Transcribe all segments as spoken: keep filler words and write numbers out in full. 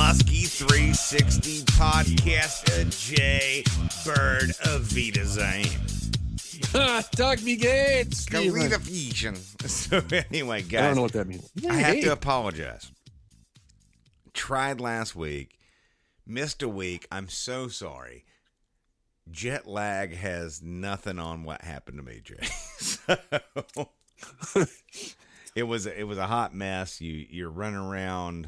Muskie three sixty podcaster Jay Bird of Vita Zane. Doug Me Gates. Galita Fusion. So anyway, guys. I don't know what that means. I have Hey. to apologize. Tried last week. Missed a week. I'm so sorry. Jet lag has nothing on what happened to me, Jay. So it was it was a hot mess. You you're running around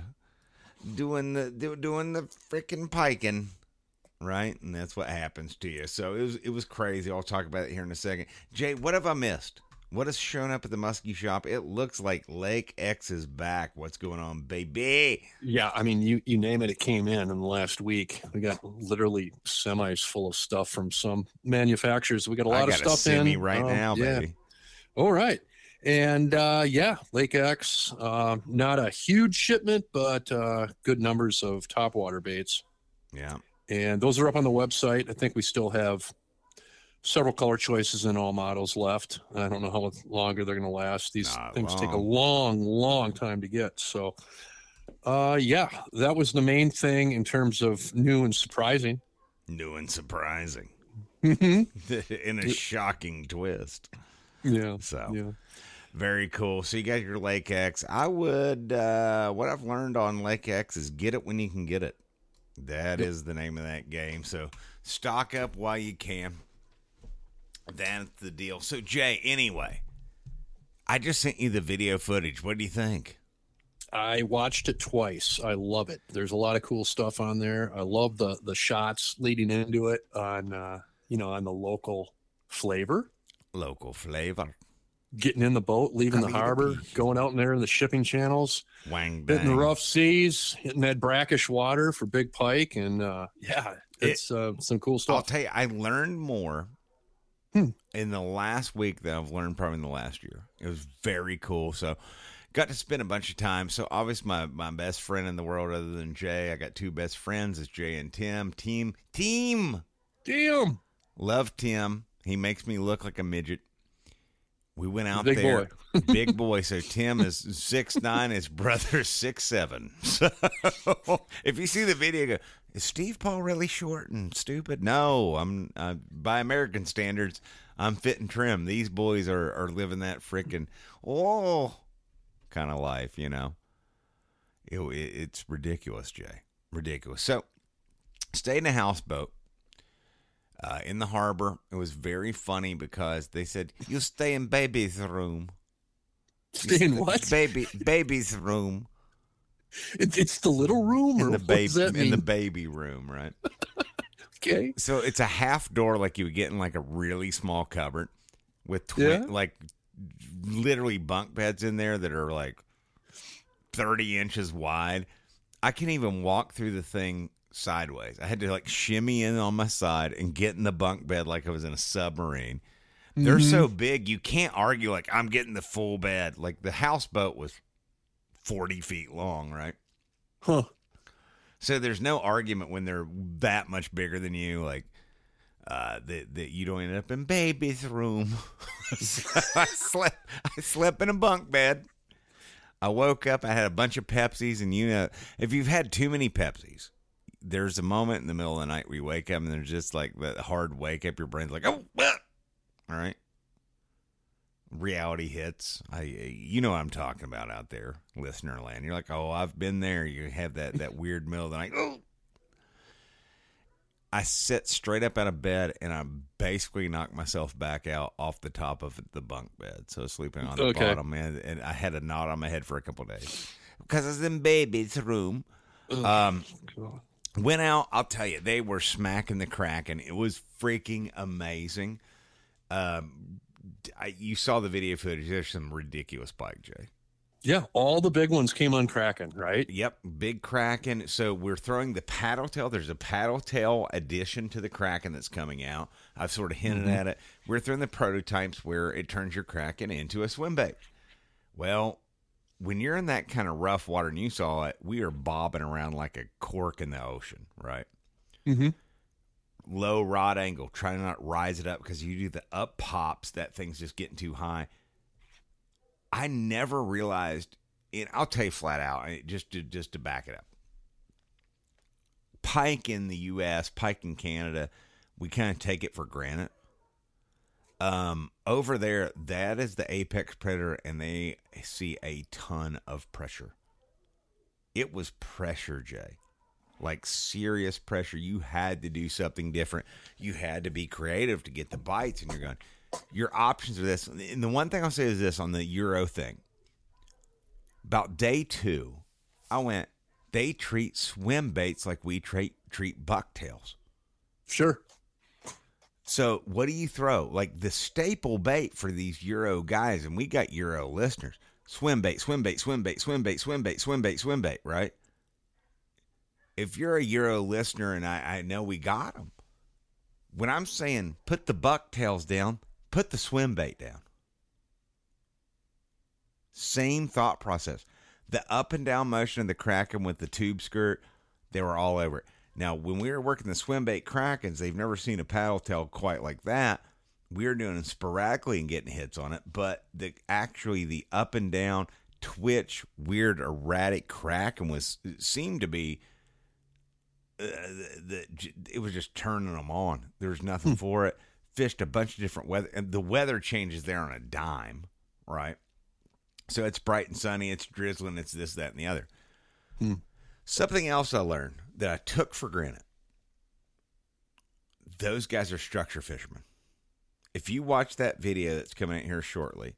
doing the do, doing the freaking piking, right? And that's what happens to you. So it was it was crazy. I'll talk about it here in a second. Jay, what have I missed? What has shown up at the Muskie shop? It looks like Lake X is back. What's going on, baby? Yeah, I mean, you, you name it, it came in in the last week. We got literally semis full of stuff from some manufacturers. We got a lot I of got stuff a semi in. right Um, now, yeah. baby. All right. And uh, yeah, Lake X, uh, not a huge shipment, but uh, good numbers of topwater baits. Yeah. And those are up on the website. I think we still have several color choices in all models left. I don't know how longer they're going to last. These Not things long. take a long, long time to get. So, uh, yeah, that was the main thing in terms of new and surprising. New and surprising. Mm-hmm. In a shocking twist. Yeah. So, yeah. very cool. So you got your Lake X. I would, uh, what I've learned on Lake X is get it when you can get it. That Yep. is the name of that game. So stock up while you can. That's the deal. So, Jay, anyway, I just sent you the video footage. What do you think? I watched it twice. I love it. There's a lot of cool stuff on there. I love the the shots leading into it on uh, you know, on the local flavor. Local flavor. Getting in the boat, leaving the Come eat a harbor, piece. going out in there in the shipping channels, Wang hitting the bang. rough seas, hitting that brackish water for big pike, and uh, yeah, it's uh, some cool I'll stuff. tell you, I learned more Hmm. in the last week than I've learned probably in the last year. It was very cool. So, got to spend a bunch of time. So, obviously, my, my best friend in the world other than Jay, I got two best friends. It's Jay and Tim. Team, team. Damn, Love Tim. He makes me look like a midget. We went out Big there. boy. Big boy. So Tim is six nine, his brother's six seven. So if you see the video, go, is Steve Paul really short and stupid? No, I'm uh, by American standards, I'm fit and trim. These boys are, are living that freaking oh kind of life, you know. It, it, it's ridiculous, Jay. Ridiculous. So stay in a houseboat. Uh, in the harbor. It was very funny because they said, you stay in baby's room. stay in what? Baby, baby's room. It, it's the little room, or In the what baby, does that in mean? the baby room, right? Okay, So it's a half door like you would get in like a really small cupboard with twin, Yeah. like literally bunk beds in there that are like thirty inches wide. I can't even walk through the thing sideways. I had to like shimmy in on my side and get in the bunk bed like I was in a submarine. They're Mhm. so big, you can't argue like I'm getting the full bed. Like the houseboat was forty feet long, right? huh? So there's no argument when they're that much bigger than you, like uh, that that you don't end up in baby's room. So I slept. I slept in a bunk bed. I woke up. I had a bunch of Pepsis, and you know, if you've had too many Pepsis, there's a moment in the middle of the night where you wake up, and there's just like that hard wake up. Your brain's like, oh, what? All right. Reality hits. I, you know what I'm talking about out there, listener land. You're like, oh, I've been there. You have that that weird middle of the night. Oh. I sit straight up out of bed and I basically knocked myself back out off the top of the bunk bed. So sleeping on the Okay. bottom, and, and I had a knot on my head for a couple of days because I was in baby's room. Um, God. Went out. I'll tell you, they were smacking the crack, and it was freaking amazing. Um, I, you saw the video footage. There's some ridiculous bike, Jay. Yeah, all the big ones came on Kraken, right? Yep, big Kraken. So we're throwing the paddle tail. There's a paddle tail addition to the Kraken that's coming out. I've sort of hinted Mhm. at it. We're throwing the prototypes where it turns your Kraken into a swim bait. Well, when you're in that kind of rough water, and you saw it, we are bobbing around like a cork in the ocean, right? Mm-hmm. Low rod angle, trying to not rise it up because you do the up pops, that thing's just getting too high. I never realized, and I'll tell you flat out, I- just to, just to back it up. pike in the U S, pike in Canada, we kind of take it for granted. Um, over there, that is the apex predator, and they see a ton of pressure. It was pressure, Jay. Like serious pressure. You had to do something different. You had to be creative to get the bites, and you're going, your options are this. And the one thing I'll say is this on the Euro thing. About day two, I went, they treat swim baits like we treat, treat bucktails. Sure. So what do you throw? Like the staple bait for these Euro guys, and we got Euro listeners, swim bait, swim bait, swim bait, swim bait, swim bait, swim bait, swim bait, right? If you're a Euro listener, and I, I know we got them, when I'm saying put the bucktails down, put the swim bait down. Same thought process. The up and down motion of the Kraken with the tube skirt, they were all over it. Now, when we were working the swim bait Krakens, they've never seen a paddle tail quite like that. We were doing it sporadically and getting hits on it, but the actually the up and down twitch, weird, erratic Kraken was seemed to be uh, the, the it was just turning them on. There was nothing hmm. for it. Fished a bunch of different weather, and the weather changes there on a dime, right? So it's bright and sunny, it's drizzling, it's this, that, and the other. Hmm. Something else I learned that I took for granted. Those guys are structure fishermen. If you watch that video that's coming out here shortly,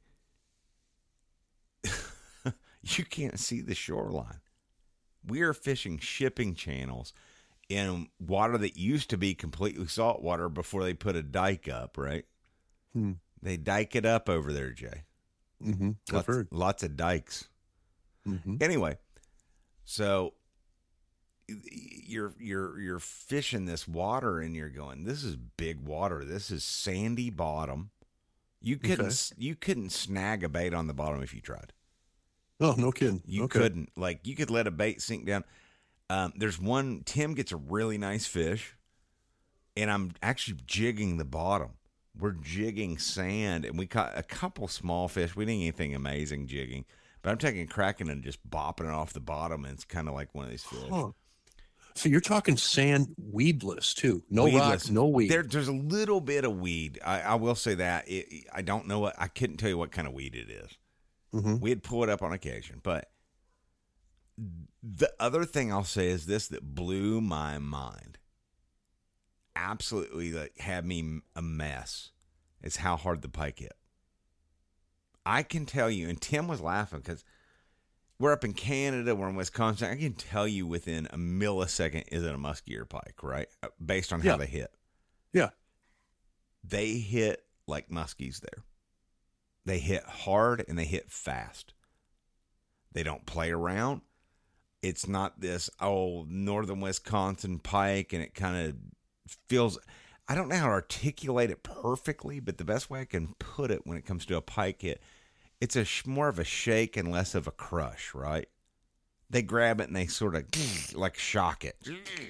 you can't see the shoreline. We are fishing shipping channels in water that used to be completely salt water before they put a dike up, right? Hmm. They dike it up over there, Jay. Mm-hmm. I've lots, heard. Lots of dikes. Mm-hmm. Anyway, so you're you're you're fishing this water and you're going, this is big water. This is sandy bottom. You couldn't okay. you couldn't snag a bait on the bottom if you tried. Oh, no kidding. You okay. couldn't. Like you could let a bait sink down. Um, there's one. Tim gets a really nice fish, and I'm actually jigging the bottom. We're jigging sand, and we caught a couple small fish. We didn't anything amazing jigging, but I'm taking Kraken and just bopping it off the bottom, and it's kind of like one of these fish. Huh. So you're talking sand weedless too, no weedless. Rock, no weed. There, there's a little bit of weed. I, I will say that. It, I don't know what I couldn't tell you what kind of weed it is. Mm-hmm. We'd pull it up on occasion, but the other thing I'll say is this that blew my mind. Absolutely, like had me a mess. Is how hard the pike hit. I can tell you, and Tim was laughing because we're up in Canada, we're in Wisconsin. I can tell you within a millisecond is it a muskie or pike, right? Based on how yeah. they hit. Yeah, they hit like muskies there. They hit hard and they hit fast. They don't play around. It's not this old northern Wisconsin pike, and it kind of feels, I don't know how to articulate it perfectly, but the best way I can put it when it comes to a pike hit, it's a more of a shake and less of a crush, right? They grab it and they sort of like shock it.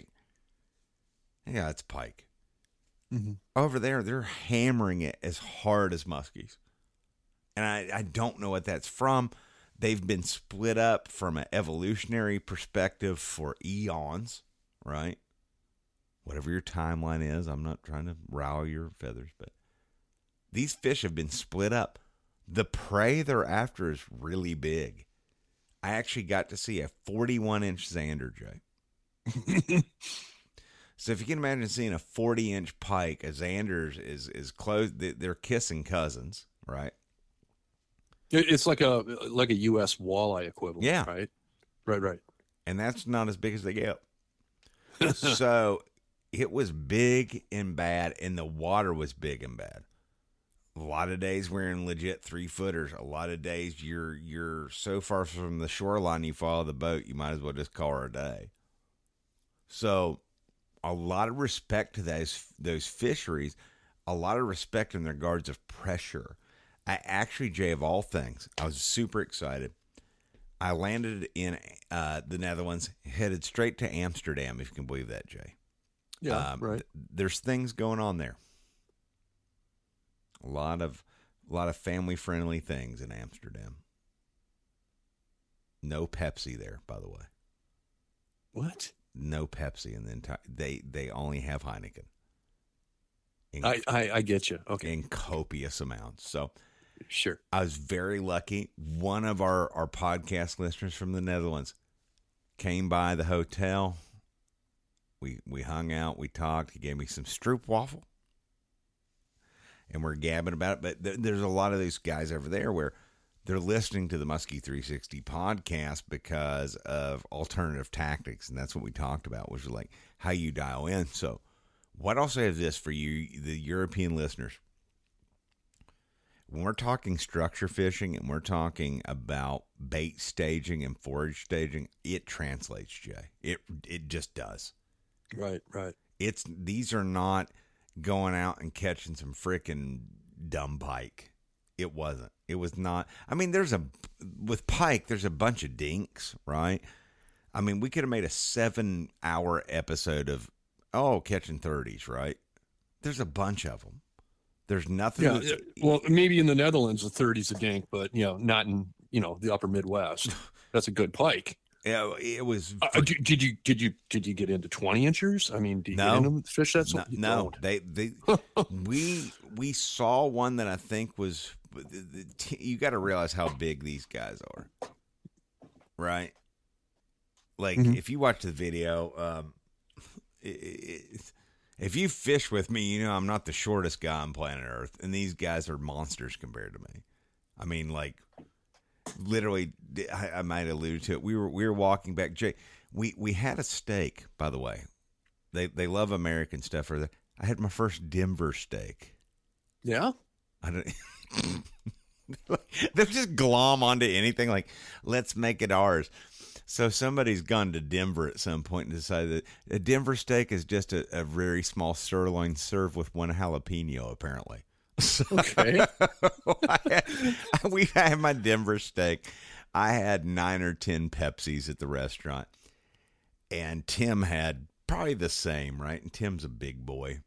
Yeah, it's pike. Mm-hmm. Over there, they're hammering it as hard as muskies. And I, I don't know what that's from. They've been split up from an evolutionary perspective for eons, right? Whatever your timeline is, I'm not trying to rile your feathers, but these fish have been split up. The prey they're after is really big. I actually got to see a forty-one inch zander, Jay. So if you can imagine seeing a forty inch pike, a zander is is close. They're kissing cousins, right? It's like a like a U S walleye equivalent, yeah, right, right, right. And that's not as big as they get. So it was big and bad, and the water was big and bad. A lot of days we're in legit three footers. A lot of days you're you're so far from the shoreline you follow the boat, you might as well just call her a day. So a lot of respect to those those fisheries, a lot of respect in regards of pressure. I actually, Jay, of all things, I was super excited. I landed in uh, the Netherlands, headed straight to Amsterdam, if you can believe that, Jay. Yeah, um, right. Th- there's things going on there. A lot of, a lot of family-friendly things in Amsterdam. No Pepsi there, by the way. What? no Pepsi in the entire. They they only have Heineken. In, I, I I get you. Okay, in copious amounts. So sure. I was very lucky. One of our our podcast listeners from the Netherlands came by the hotel. We we hung out. We talked. He gave me some stroopwafel, and we're gabbing about it. But th- there's a lot of these guys over there where they're listening to the Muskie three sixty podcast because of alternative tactics, and that's what we talked about, which is like how you dial in. So, what I'll say is this for you, the European listeners: when we're talking structure fishing and we're talking about bait staging and forage staging, it translates, Jay. It it just does. Right, right. It's these are not going out and catching some frickin' dumb pike. It wasn't. It was not. I mean, there's a with pike. There's a bunch of dinks, right? I mean, we could have made a seven-hour episode of oh catching thirties, right? There's a bunch of them. There's nothing. Yeah. That's, Well, maybe in the Netherlands the thirties a dink, but you know, not in you know the upper Midwest. That's a good pike. Yeah, it was. Uh, did, did you did you did you get into twenty inchers? I mean, do you No. get into fish that's No, no, they they we we saw one that I think was. You got to realize how big these guys are, right? Like Mhm. if you watch the video, um, it, it, if you fish with me, you know I'm not the shortest guy on planet Earth, and these guys are monsters compared to me. I mean, like. Literally, I, I might allude to it. We were we were walking back. Jay, we, we had a steak, by the way. They they love American stuff. Or I had my first Denver steak. Yeah. I don't. They'll just glom onto anything. Like, let's make it ours. So somebody's gone to Denver at some point and decided that a Denver steak is just a, a very small sirloin served with one jalapeno, apparently. So, Okay. I had, we had my Denver steak. I had nine or ten Pepsis at the restaurant, and Tim had probably the same, right? And Tim's a big boy,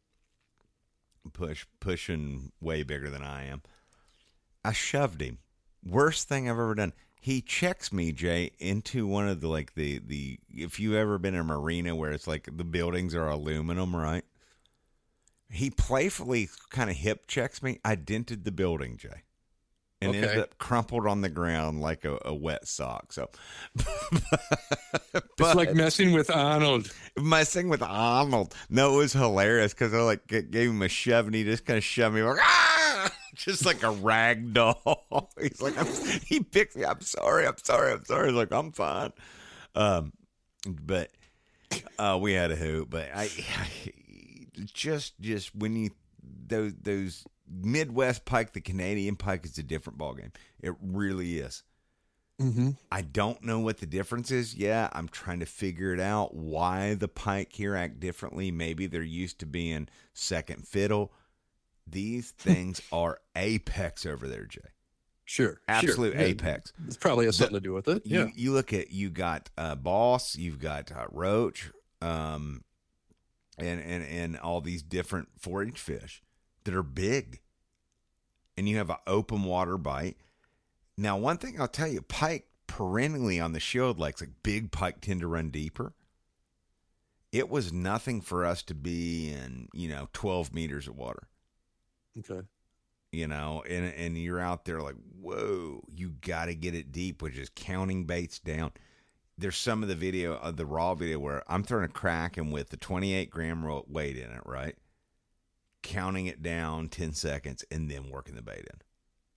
push pushing way bigger than I am. I shoved him. Worst thing I've ever done. He checks me, Jay, into one of the like the the. If you ever been in a marina where it's like the buildings are aluminum, right? He playfully kind of hip checks me. I dented the building, Jay, and Okay. ended up crumpled on the ground like a, a wet sock. So, It's like messing with Arnold. messing with Arnold. No, it was hilarious because I like g- gave him a shove and he just kind of shoved me like ah, just like a rag doll. He's like, I'm, he picked me. I'm sorry. I'm sorry. I'm sorry. He's like, I'm fine. Um, but uh, we had a hoot. But I. I Just, just when you those those Midwest pike, the Canadian pike is a different ballgame. It really is. Mm-hmm. I don't know what the difference is. Yeah, I'm trying to figure it out. Why the pike here act differently? Maybe they're used to being second fiddle. These things are apex over there, Jay. Sure. Absolute sure. Yeah. apex. It probably has something to do with it. You, Yeah. you look at you got uh, Boss, you've got uh, Roach. Um, And, and and all these different forage fish that are big. And you have an open water bite. Now, one thing I'll tell you, pike perennially on the Shield Lakes, like big pike tend to run deeper. It was nothing for us to be in, you know, twelve meters of water. Okay. You know, and, and you're out there like, whoa, you got to get it deep, which is counting baits down. There's some of the video, of the raw video, where I'm throwing a Kraken with the twenty-eight gram weight in it, right? Counting it down ten seconds and then working the bait in.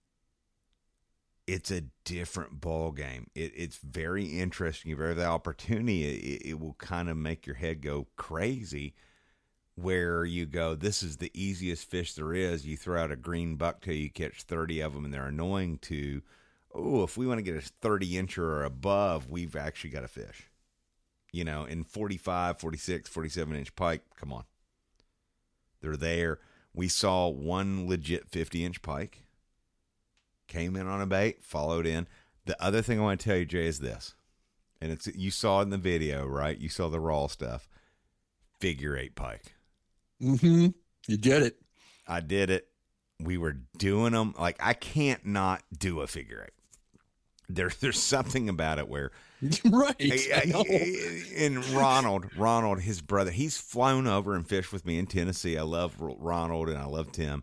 It's a different ball game. It, it's very interesting. If you have the opportunity, it, it will kind of make your head go crazy. Where you go, this is the easiest fish there is. You throw out a green bucktail, you catch thirty of them, and they're annoying to. Oh, if we want to get a thirty incher or above, we've actually got a fish. You know, in forty-five, forty-six, forty-seven inch pike, come on. They're there. We saw one legit fifty inch pike. Came in on a bait, followed in. The other thing I want to tell you, Jay, is this. And it's you saw it in the video, right? You saw the raw stuff. Figure eight pike. Mm-hmm. You did it. I did it. We were doing them. Like, I can't not do a figure eight. There, there's something about it where, right. I, I know. I, and Ronald, Ronald, his brother, he's flown over and fished with me in Tennessee. I love Ronald and I love Tim.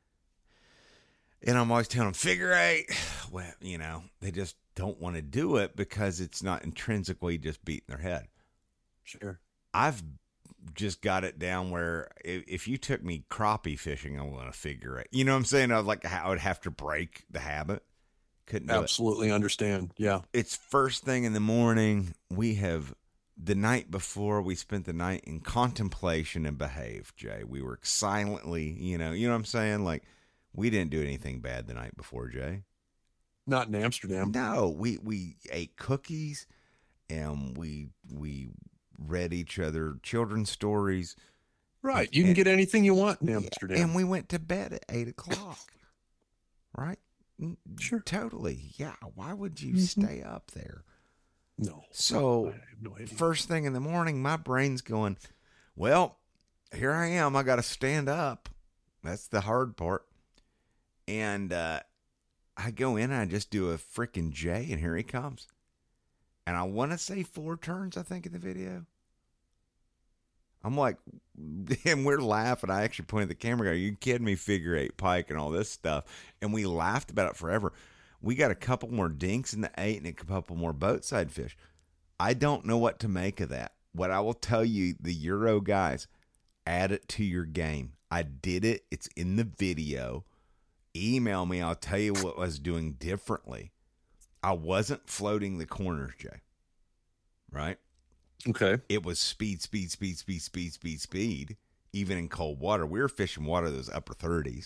And I'm always telling them, figure eight. Well, you know, they just don't want to do it because it's not intrinsically just beating their head. Sure. I've just got it down where if, if you took me crappie fishing, I want to figure it. You know what I'm saying? I was like, I would have to break the habit. Couldn't do Absolutely it. understand. Yeah. It's first thing in the morning. We have the night before we spent the night in contemplation and behave, Jay. We were silently, you know, you know what I'm saying? Like, we didn't do anything bad the night before, Jay. Not in Amsterdam. No, we, we ate cookies and we we read each other children's stories. Right. You can and, get anything you want in Amsterdam. And we went to bed at eight o'clock. Right? Sure. Totally. Yeah. Why would you Mm-hmm. stay up there? No. So, I have no idea. First thing in the morning, my brain's going, well, here I am. I got to stand up. That's the hard part. And uh, I go in and I just do a freaking J, and here he comes. And I want to say four turns, I think, in the video. I'm like, and we're laughing. I actually pointed the camera, go, you kidding me, figure eight pike and all this stuff. And we laughed about it forever. We got a couple more dinks in the eight and a couple more boatside fish. I don't know what to make of that. What I will tell you, the Euro guys, add it to your game. I did it. It's in the video. Email me. I'll tell you what I was doing differently. I wasn't floating the corners, Jay. Right? Okay. It was speed, speed, speed, speed, speed, speed, speed. Even in cold water. We were fishing water that was upper thirties.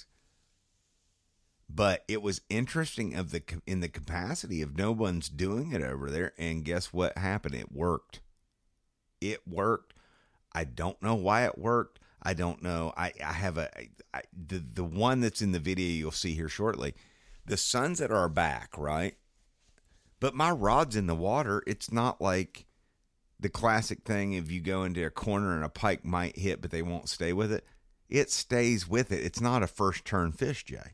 But it was interesting of the in the capacity of no one's doing it over there. And guess what happened? It worked. It worked. I don't know why it worked. I don't know. I, I have a I, the the one that's in the video you'll see here shortly. The sun's at our back, right? But my rod's in the water. It's not like the classic thing if you go into a corner and a pike might hit, but they won't stay with it. It stays with it. It's not a first turn fish, Jay.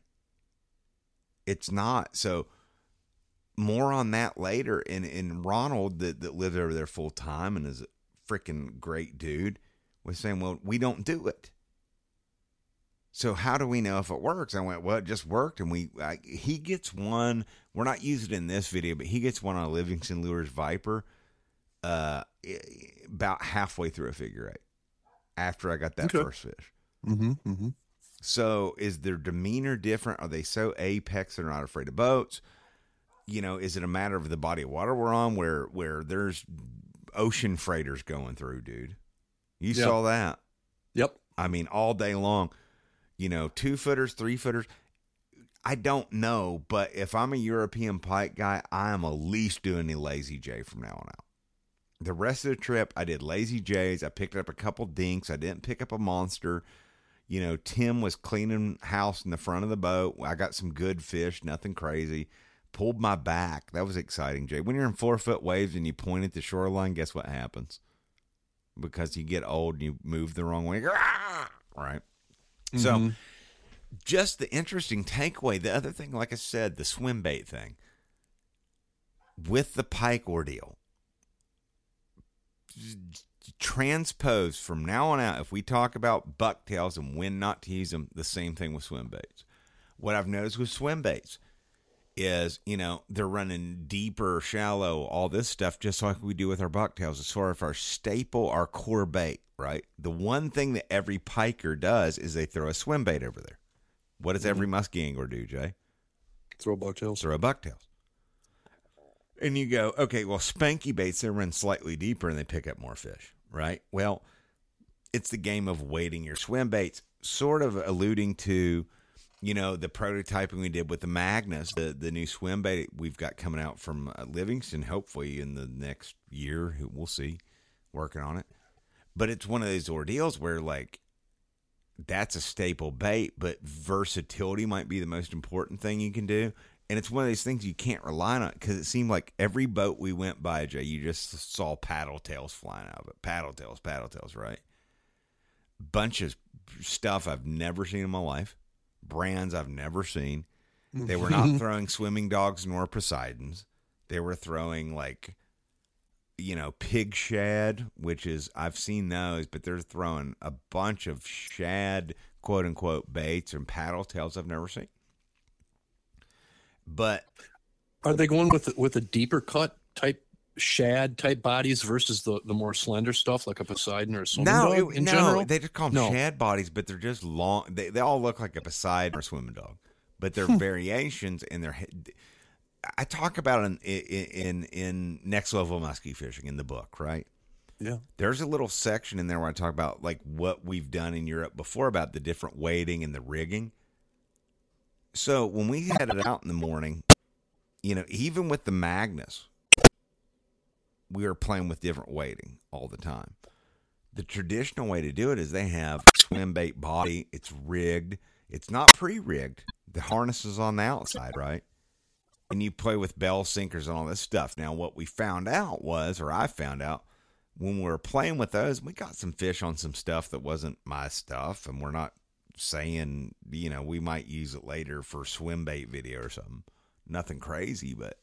It's not. So more on that later. And, and Ronald, that, that lives over there full time and is a freaking great dude, was saying, well, we don't do it. So how do we know if it works? I went, well, it just worked. And we, I, he gets one, we're not using it in this video, but he gets one on a Livingston Lures Viper, uh, about halfway through a figure eight after I got that okay. first fish. Mm-hmm, mm-hmm. So is their demeanor different? Are they so apex they're not afraid of boats? You know, is it a matter of the body of water we're on where, where there's ocean freighters going through, dude? You Yep. saw that. Yep. I mean, all day long, you know, two footers, three footers. I don't know, but if I'm a European pike guy, I am at least doing the Lazy J from now on out. The rest of the trip, I did Lazy J's. I picked up a couple dinks. I didn't pick up a monster. You know, Tim was cleaning house in the front of the boat. I got some good fish, nothing crazy. Pulled my back. That was exciting, Jay. When you're in four foot waves and you point at the shoreline, guess what happens? Because you get old and you move the wrong way. Right? Mm-hmm. So, just the interesting takeaway. The other thing, like I said, the swim bait thing. With the pike ordeal. Transpose from now on out, if we talk about bucktails and when not to use them, the same thing with swim baits. What I've noticed with swim baits is, you know, they're running deeper, shallow, all this stuff, just like we do with our bucktails, as far as our staple, our core bait, right? The one thing that every piker does is they throw a swim bait over there. What does mm-hmm. every muskie angler do, Jay? Throw bucktails. Throw bucktails. And you go, okay, well, spanky baits, they run slightly deeper and they pick up more fish, right? Well, it's the game of weighting your swim baits, sort of alluding to, you know, the prototyping we did with the Magnus, the, the new swim bait we've got coming out from uh, Livingston, hopefully in the next year. We'll see, working on it. But it's one of those ordeals where, like, that's a staple bait, but versatility might be the most important thing you can do. And it's one of those things you can't rely on because it seemed like every boat we went by, Jay, you just saw paddle tails flying out of it. Paddle tails, paddle tails, right? Bunch of stuff I've never seen in my life. Brands I've never seen. They were not throwing swimming dogs nor Poseidons. They were throwing like, you know, pig shad, which is, I've seen those, but they're throwing a bunch of shad, quote unquote, baits and paddle tails I've never seen. But are they going with with a deeper cut type shad type bodies versus the, the more slender stuff like a Poseidon or a swimming no, dog it, in no, general? they just call them No. shad bodies, but they're just long. They, they all look like a Poseidon or a swimming dog, but they're variations in their head. I talk about it in, in in Next Level Muskie Fishing in the book, right? Yeah. There's a little section in there where I talk about like what we've done in Europe before about the different weighting and the rigging. So when we headed out in the morning, you know, even with the Magnus, we were playing with different weighting all the time. The traditional way to do it is they have swim bait body. It's rigged. It's not pre-rigged. The harness is on the outside, right? And you play with bell sinkers and all this stuff. Now, what we found out was, or I found out, when we were playing with those, we got some fish on some stuff that wasn't my stuff. And we're not saying, you know, we might use it later for swim bait video or something. Nothing crazy, but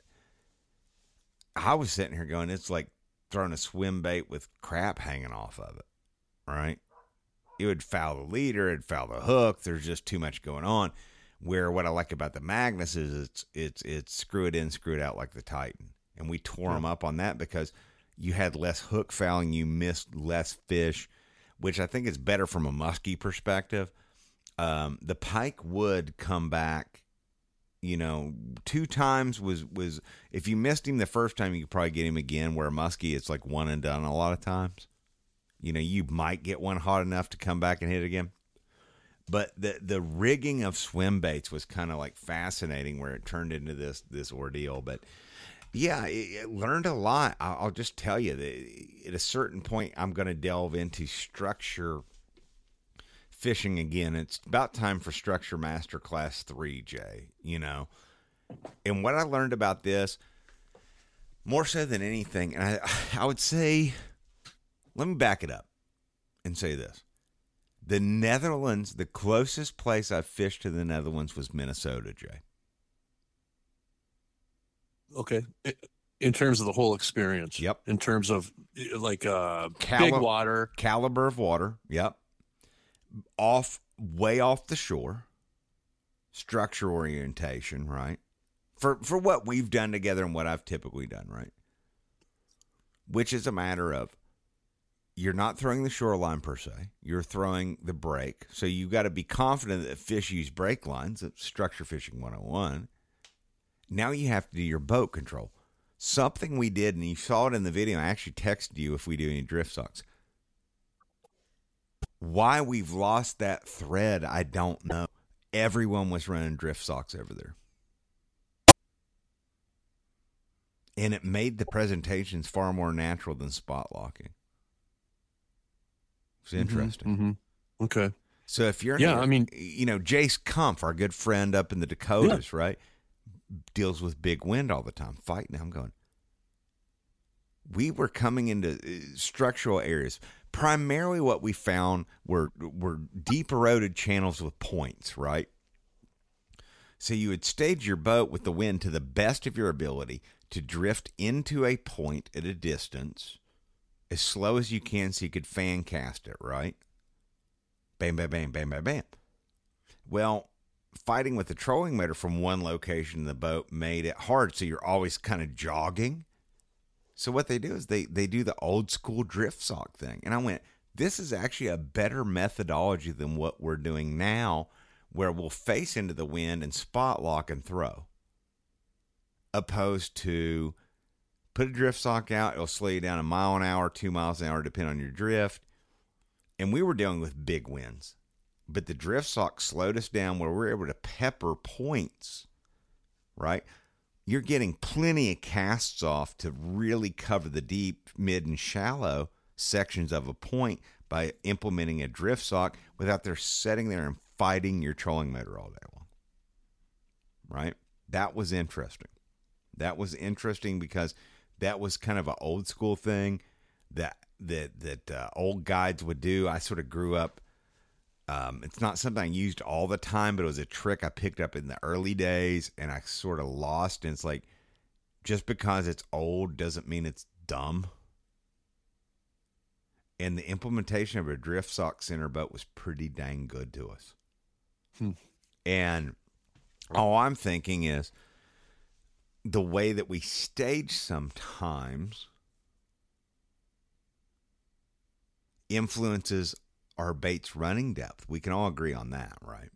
I was sitting here going, it's like throwing a swim bait with crap hanging off of it, right? It would foul the leader, it'd foul the hook. There's just too much going on. Where what I like about the Magnus is it's it's it's screw it in, screw it out like the Titan. And we tore yeah. them up on that because you had less hook fouling, you missed less fish, which I think is better from a muskie perspective. Um, the pike would come back, you know, two times was, was if you missed him the first time, you could probably get him again, where a muskie, it's like one and done a lot of times. You know, you might get one hot enough to come back and hit again. But the the rigging of swim baits was kind of like fascinating, where it turned into this this ordeal. But yeah, it, it learned a lot. I'll, I'll just tell you that at a certain point, I'm going to delve into structure fishing again. It's about time for Structure Master Class three, Jay. You know, and what I learned about this, more so than anything, and I I would say, let me back it up and say this. The Netherlands, the closest place I've fished to the Netherlands was Minnesota, Jay. Okay. In terms of the whole experience. Yep. In terms of like uh, Cali- big water. Caliber of water. Yep. Off, way off the shore. Structure orientation, right? For, for what we've done together and what I've typically done, right? Which is a matter of, you're not throwing the shoreline per se. You're throwing the break. So you got to be confident that fish use break lines. It's Structure Fishing one oh one. Now you have to do your boat control. Something we did, and you saw it in the video. I actually texted you if we do any drift socks. Why we've lost that thread, I don't know. Everyone was running drift socks over there. And it made the presentations far more natural than spot locking. It's interesting. Mm-hmm, mm-hmm. Okay. So if you're, yeah, here, I mean, you know, Jace Kumpf, our good friend up in the Dakotas, yeah. right, deals with big wind all the time, fighting. I'm going, we were coming into structural areas. Primarily what we found were, were deep eroded channels with points, right? So you would stage your boat with the wind to the best of your ability to drift into a point at a distance as slow as you can so you could fan cast it, right? Bam, bam, bam, bam, bam, bam. Well, fighting with the trolling motor from one location in the boat made it hard, so you're always kind of jogging. So what they do is they, they do the old school drift sock thing. And I went, this is actually a better methodology than what we're doing now, where we'll face into the wind and spot lock and throw. Opposed to put a drift sock out, it'll slow you down a mile an hour, two miles an hour, depending on your drift. And we were dealing with big winds. But the drift sock slowed us down where we were able to pepper points, right? You're getting plenty of casts off to really cover the deep, mid, and shallow sections of a point by implementing a drift sock without there sitting there and fighting your trolling motor all day long, right? That was interesting. That was interesting because that was kind of an old school thing that that that uh, old guides would do. I sort of grew up. Um, it's not something I used all the time, but it was a trick I picked up in the early days, and I sort of lost. And it's like, just because it's old doesn't mean it's dumb. And the implementation of a drift sock center boat was pretty dang good to us. Hmm. And all I'm thinking is the way that we stage sometimes influences our bait's running depth. We can all agree on that, right?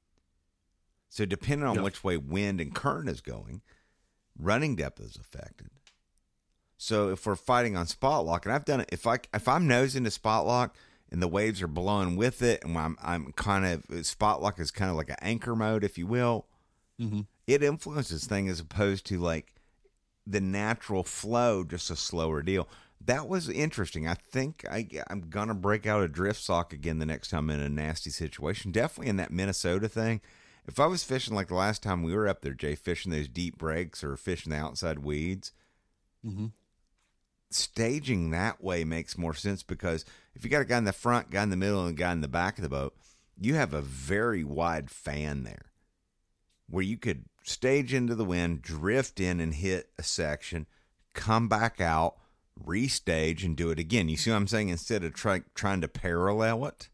So depending on Yep. which way wind and current is going, running depth is affected. So if we're fighting on spot lock, and I've done it, if I if I'm nosing to spot lock and the waves are blowing with it, and I'm I'm kind of spot lock is kind of like an anchor mode, if you will, Mm-hmm. it influences thing as opposed to like the natural flow, just a slower deal. That was interesting. I think I, I'm gonna break out a drift sock again the next time I'm in a nasty situation. Definitely in that Minnesota thing. If I was fishing like the last time we were up there, Jay, fishing those deep breaks or fishing the outside weeds, Mm-hmm. staging that way makes more sense because if you got a guy in the front, guy in the middle, and a guy in the back of the boat, you have a very wide fan there where you could stage into the wind, drift in and hit a section, come back out, restage, and do it again. You see what I'm saying? Instead of try, trying to parallel it,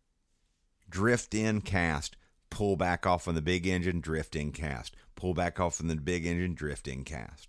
drift in, cast, pull back off on the big engine, drift in, cast, pull back off on the big engine, drift in, cast.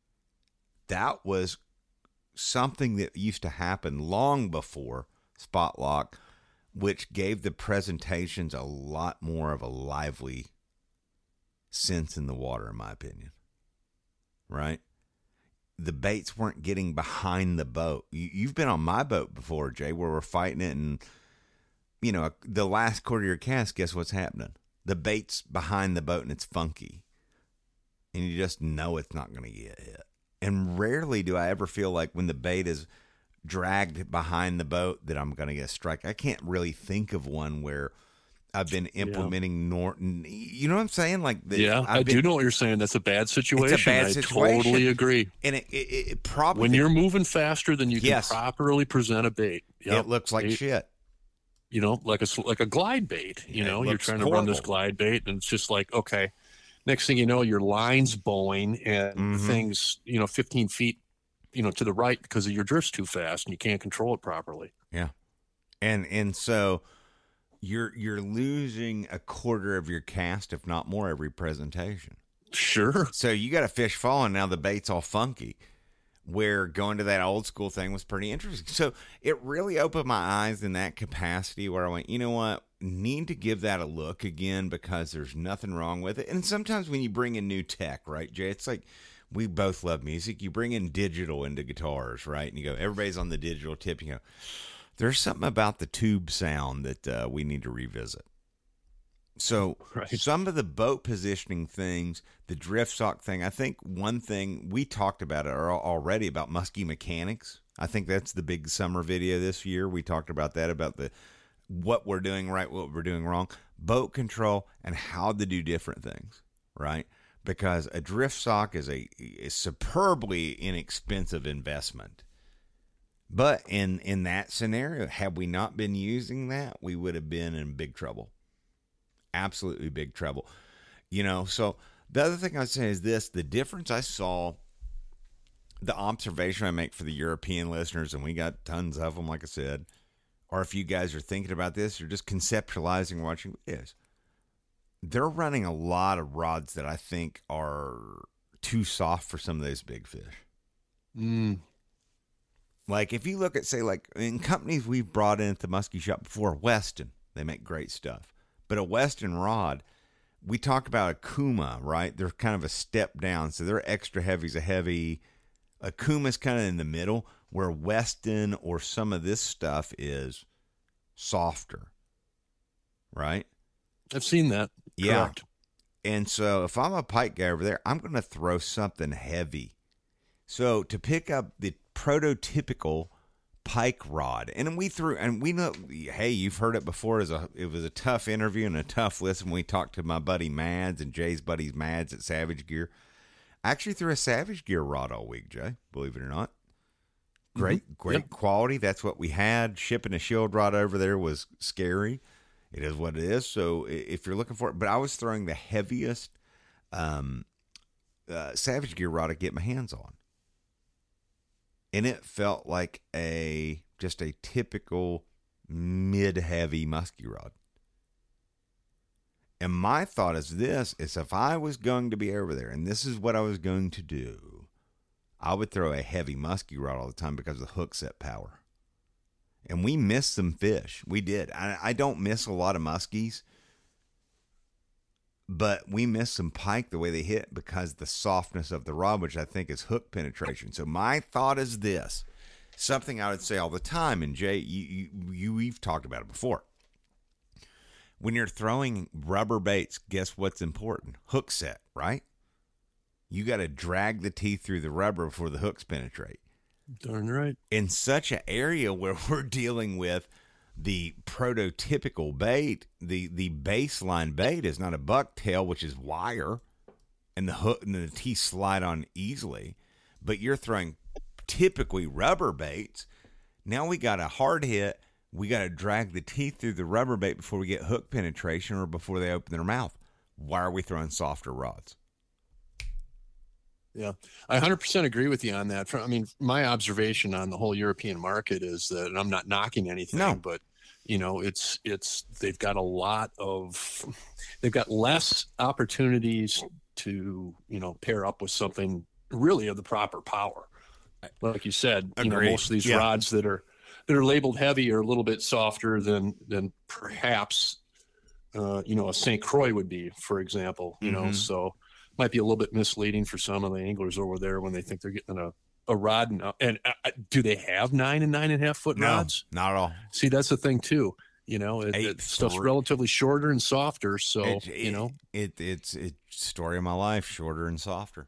That was something that used to happen long before spot lock, which gave the presentations a lot more of a lively sense in the water, in my opinion. Right? The baits weren't getting behind the boat. You, you've been on my boat before, Jay, where we're fighting it, and you know the last quarter of your cast. Guess what's happening? The bait's behind the boat, and it's funky, and you just know it's not going to get hit. And rarely do I ever feel like when the bait is dragged behind the boat that I'm going to get a strike. I can't really think of one where I've been implementing yeah. Norton. You know what I'm saying? Like, the, yeah, I've I been, do know what you're saying. That's a bad situation. It's a bad I situation. totally agree. And it, it, it probably when you're moving faster than you can yes. properly present a bait, yep. it looks like it, shit. You know, like a like a glide bait. You it know, you're trying to horrible. run this glide bait, and it's just like, okay. Next thing you know, your line's bowing, and mm-hmm. things, you know, fifteen feet, you know, to the right because of your drift's too fast, and you can't control it properly. Yeah, and and so you're you're losing a quarter of your cast, if not more, every presentation. Sure. So you got a fish falling, now the bait's all funky, where going to that old school thing was pretty interesting. So it really opened my eyes in that capacity where I went, you know what, need to give that a look again because there's nothing wrong with it. And sometimes when you bring in new tech, right, Jay, it's like we both love music. You bring in digital into guitars, right? And you go, everybody's on the digital tip. You go, there's something about the tube sound that uh, we need to revisit. So right. some of the boat positioning things, the drift sock thing, I think one thing we talked about it already about musky mechanics. I think that's the big summer video this year. We talked about that, about the what we're doing right, what we're doing wrong, boat control, and how to do different things, right? Because a drift sock is a, a superbly inexpensive investment. But in, in that scenario, had we not been using that, we would have been in big trouble. Absolutely big trouble. You know, so the other thing I'd say is this, the difference I saw, the observation I make for the European listeners, and we got tons of them, like I said, or if you guys are thinking about this or just conceptualizing watching this, they're running a lot of rods that I think are too soft for some of those big fish. Mm. Like if you look at, say, like in companies we've brought in at the Muskie Shop before, Weston, they make great stuff. But a Weston rod, we talk about a Kuma, right? They're kind of a step down. So they're extra heavy's a heavy. A Kuma's kind of in the middle, where Weston or some of this stuff is softer, right? I've seen that. Yeah. Correct. And so if I'm a pike guy over there, I'm going to throw something heavy. So to pick up the prototypical pike rod, and we threw, and we know, hey, you've heard it before. As a, it was a tough interview and a tough listen. We talked to my buddy Mads and Jay's buddies Mads at Savage Gear. I actually threw a Savage Gear rod all week, Jay, believe it or not. Great, mm-hmm. great yep. quality. That's what we had. Shipping a shield rod over there was scary. It is what it is. So if you're looking for it, but I was throwing the heaviest um, uh, Savage Gear rod to get my hands on. And it felt like a just a typical mid-heavy muskie rod. And my thought is this, is if I was going to be over there, and this is what I was going to do, I would throw a heavy muskie rod all the time because of the hook set power. And we missed some fish. We did. I, I don't miss a lot of muskies, but we missed some pike the way they hit because of the softness of the rod, which I think is hook penetration. So my thought is this, something I would say all the time, and Jay, you, you, you we've talked about it before. When you're throwing rubber baits, guess what's important? Hook set, right? You got to drag the teeth through the rubber before the hooks penetrate. Darn right. In such an area where we're dealing with the prototypical bait, the, the baseline bait is not a bucktail, which is wire, and the hook and the teeth slide on easily, but you're throwing typically rubber baits. Now we got a hard hit. We got to drag the teeth through the rubber bait before we get hook penetration or before they open their mouth. Why are we throwing softer rods? Yeah, I one hundred percent agree with you on that. I mean, my observation on the whole European market is that, and I'm not knocking anything, no. but you know, it's it's they've got a lot of, they've got less opportunities to, you know, pair up with something really of the proper power. Like you said, you know, most of these yeah. rods that are that are labeled heavy are a little bit softer than than perhaps uh, you know, a Saint Croix would be, for example. You mm-hmm. know, so. Might be a little bit misleading for some of the anglers over there when they think they're getting a, a rod. And, and uh, do they have nine and nine and a half foot no, rods? Not at all. See, that's the thing too. You know, it, it stuff's relatively shorter and softer. So, it, you know, it, it's it's story of my life, shorter and softer.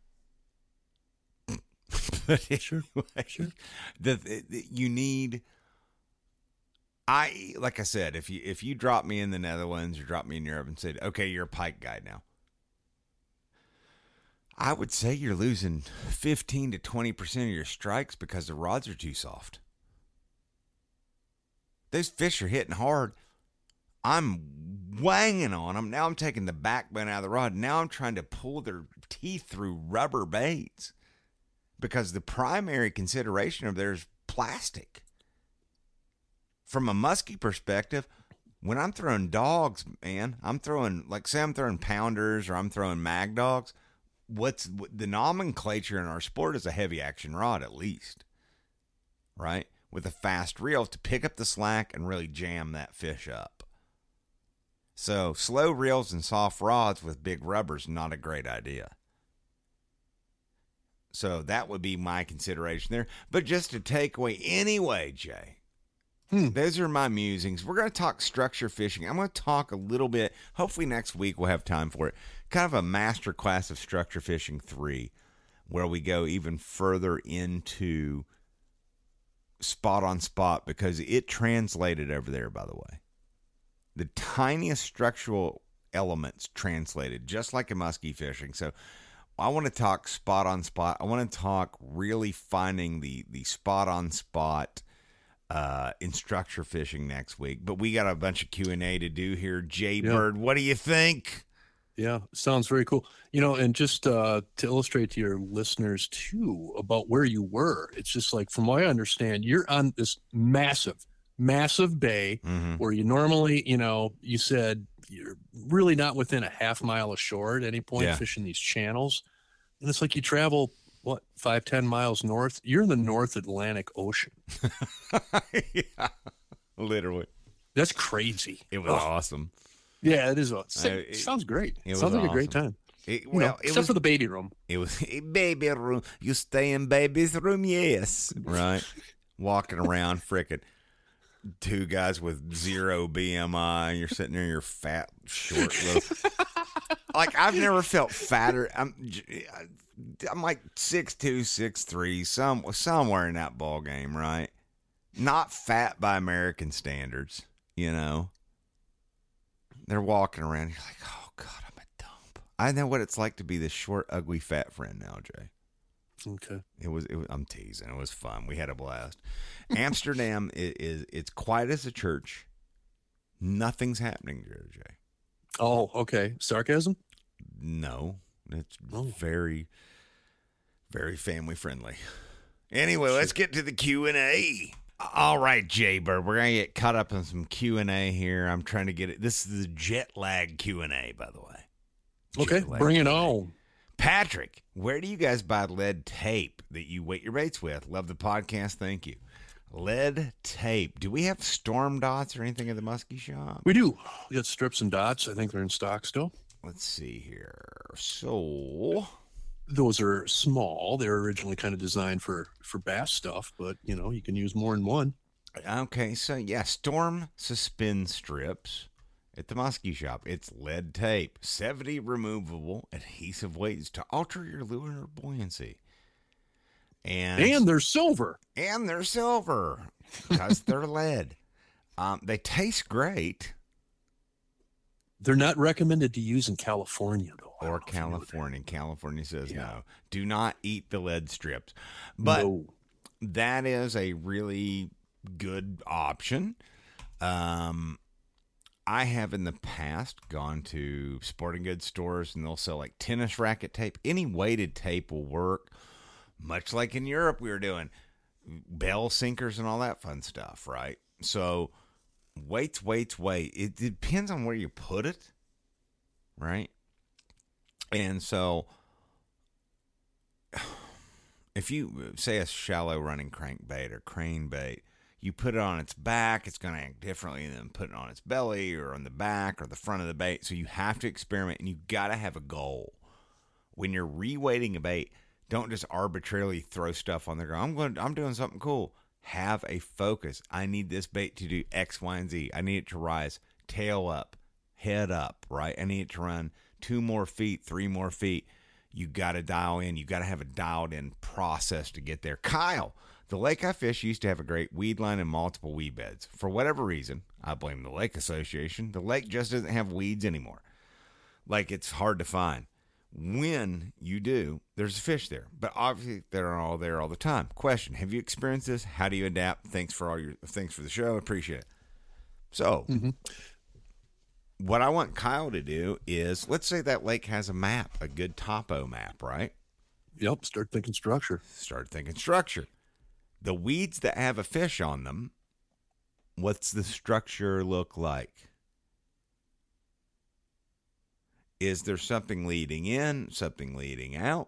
But sure, anyway, sure. The, the you need. I like I said, if you if you drop me in the Netherlands or drop me in Europe and said, okay, you're a pike guy now, I would say you're losing fifteen to twenty percent of your strikes because the rods are too soft. Those fish are hitting hard. I'm wanging on them. Now I'm taking the backbone out of the rod. Now I'm trying to pull their teeth through rubber baits because the primary consideration of theirs is plastic. From a muskie perspective, when I'm throwing dogs, man, I'm throwing, like say I'm throwing pounders or I'm throwing mag dogs, what's the nomenclature in our sport is a heavy action rod, at least, right? With a fast reel to pick up the slack and really jam that fish up. So slow reels and soft rods with big rubbers, not a great idea. So that would be my consideration there. But just a takeaway anyway, Jay. Hmm. Those are my musings. We're going to talk structure fishing. I'm going to talk a little bit. Hopefully next week we'll have time for it. Kind of a master class of structure fishing three, where we go even further into spot on spot because it translated over there, by the way. The tiniest structural elements translated, just like in muskie fishing. So I want to talk spot on spot. I want to talk really finding the, the spot on spot uh, in structure fishing next week. But we got a bunch of Q and A to do here. Jay yeah. Bird, what do you think? Yeah, sounds very cool. You know, and just uh, to illustrate to your listeners, too, about where you were, it's just like, from what I understand, you're on this massive, massive bay mm-hmm. where you normally, you know, you said you're really not within a half mile of shore at any point yeah. fishing these channels. And it's like you travel, what, five, ten miles north? You're in the North Atlantic Ocean. Yeah, literally. That's crazy. It was oh. awesome. Yeah, it is. It, it sounds great. It sounds like awesome. a great time. It, well, you know, except was, for the baby room. It was a baby room. You stay in baby's room, yes. Right? Walking around, frickin' two guys with zero B M I. You're sitting there, you're fat, short, little. Like, I've never felt fatter. I'm, I'm like six two, six three, some somewhere in that ball game, right? Not fat by American standards, you know. They're walking around. You're like, oh, God, I'm a dump. I know what it's like to be this short, ugly, fat friend now, Jay. Okay. It was, it was I'm teasing. It was fun. We had a blast. Amsterdam is, is it's quiet as a church. Nothing's happening there, Jay. Oh, okay. Sarcasm? No. It's Oh. very, very family friendly. Anyway, let's get to the Q and A. All right, Jay Bird, we're gonna get caught up on some Q and A here. I'm trying to get it. This is the jet lag Q and A, by the way. Okay, Jet lag bring it Q and A. on. Patrick, where do you guys buy lead tape that you weight your baits with? Love the podcast. Thank you. Lead tape. Do we have storm dots or anything at the Muskie shop? We do. We got strips and dots. I think they're in stock still. Let's see here. So, Those are small. They're originally kind of designed for for bass stuff, but you know you can use more than one. okay, so yeah, storm suspend strips at the Muskie shop. It's lead tape, seventy removable adhesive weights to alter your lure buoyancy. And, And they're silver. and they're silver because they're lead. Um, they taste great. They're not recommended to use in California though. I Or don't know if you knew that. California. California says Yeah. no. Do not eat the lead strips. But No. that is a really good option. Um, I have in the past gone to sporting goods stores and they'll sell like tennis racket tape. Any weighted tape will work. Much like in Europe we were doing bell sinkers and all that fun stuff, right? So weights, weights, weight. It depends on where you put it, right? And so if you say a shallow running crankbait or crane bait, you put it on its back, it's going to act differently than putting it on its belly or on the back or the front of the bait. So you have to experiment and you got to have a goal. When you're reweighting a bait, don't just arbitrarily throw stuff on there. Go, I'm going. I'm doing something cool. Have a focus. I need this bait to do X, Y, and Z. I need it to rise tail up, head up. Right. I need it to run two more feet, three more feet. You got to dial in. You got to have a dialed in process to get there. Kyle, the lake I fish used to have a great weed line and multiple weed beds. For whatever reason, I blame the lake association. The lake just doesn't have weeds anymore. Like it's hard to find. When you do, there's a fish there, but obviously they're not all there all the time. Question: have you experienced this? How do you adapt? Thanks for all your thanks for the show. Appreciate it. So, Mm-hmm. what I want Kyle to do is, let's say that lake has a map, a good topo map, right? Yep. Start thinking structure. Start thinking structure. The weeds that have a fish on them, what's the structure look like? Is there something leading in, something leading out?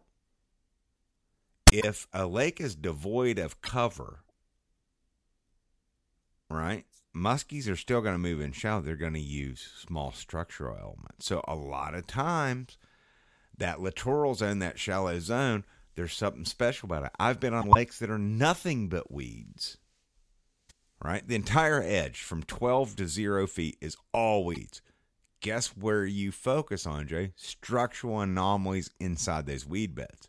If a lake is devoid of cover, right, muskies are still going to move in shallow. They're going to use small structural elements. So a lot of times, that littoral zone, that shallow zone, there's something special about it. I've been on lakes that are nothing but weeds, right? The entire edge from twelve to zero feet is all weeds. Guess where you focus on, Jay? Structural anomalies inside those weed beds.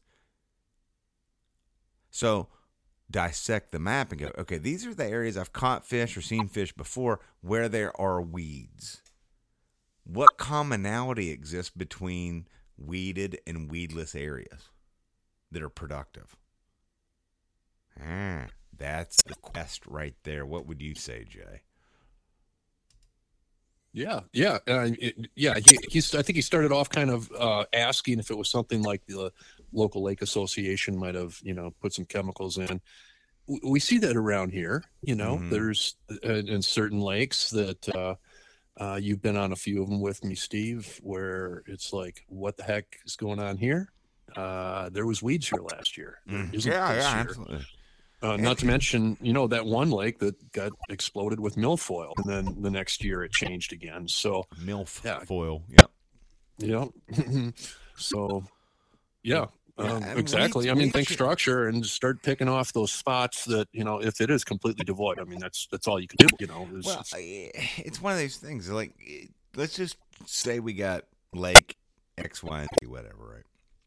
So dissect the map and go, okay, these are the areas I've caught fish or seen fish before where there are weeds. What commonality exists between weeded and weedless areas that are productive? Ah, that's the quest right there. What would you say, Jay? Yeah, yeah, uh, it, yeah. He, he's. I think he started off kind of uh, asking if it was something like the local lake association might have, you know, put some chemicals in. W- We see that around here. You know, Mhm. there's uh, in certain lakes that uh, uh, you've been on a few of them with me, Steve, where it's like, what the heck is going on here? Uh, there was weeds here last year. There isn't Yeah, this yeah, year. absolutely. Uh, not to mention, you know, that one lake that got exploded with milfoil, and then the next year it changed again. So, Milf Yeah. foil. Yep. yeah. so, yeah, Yeah, um, and exactly. weeds- I mean, weeds think should- structure and start picking off those spots that, you know, if it is completely devoid, I mean, that's that's all you can do, you know. Is, Well, I- it's one of those things. Like, it- let's just say we got Lake X, Y, and Z, whatever, right?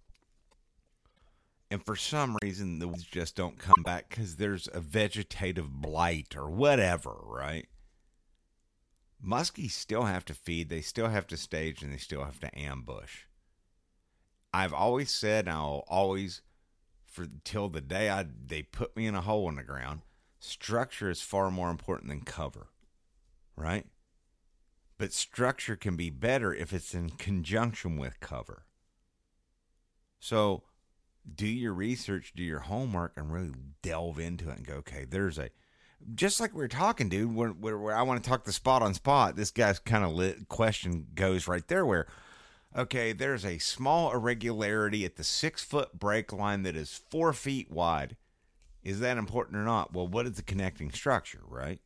And for some reason, the weeds just don't come back because there's a vegetative blight or whatever, right? Muskies still have to feed, they still have to stage, and they still have to ambush. I've always said, and I'll always, for till the day I they put me in a hole in the ground, structure is far more important than cover, right? But structure can be better if it's in conjunction with cover. So do your research, do your homework, and really delve into it and go, okay, there's a, just like we were talking, dude, where, where, where I want to talk the spot on spot, this guy's kind of lit question goes right there where, okay, there's a small irregularity at the six-foot break line that is four feet wide. Is that important or not? Well, what is the connecting structure, right?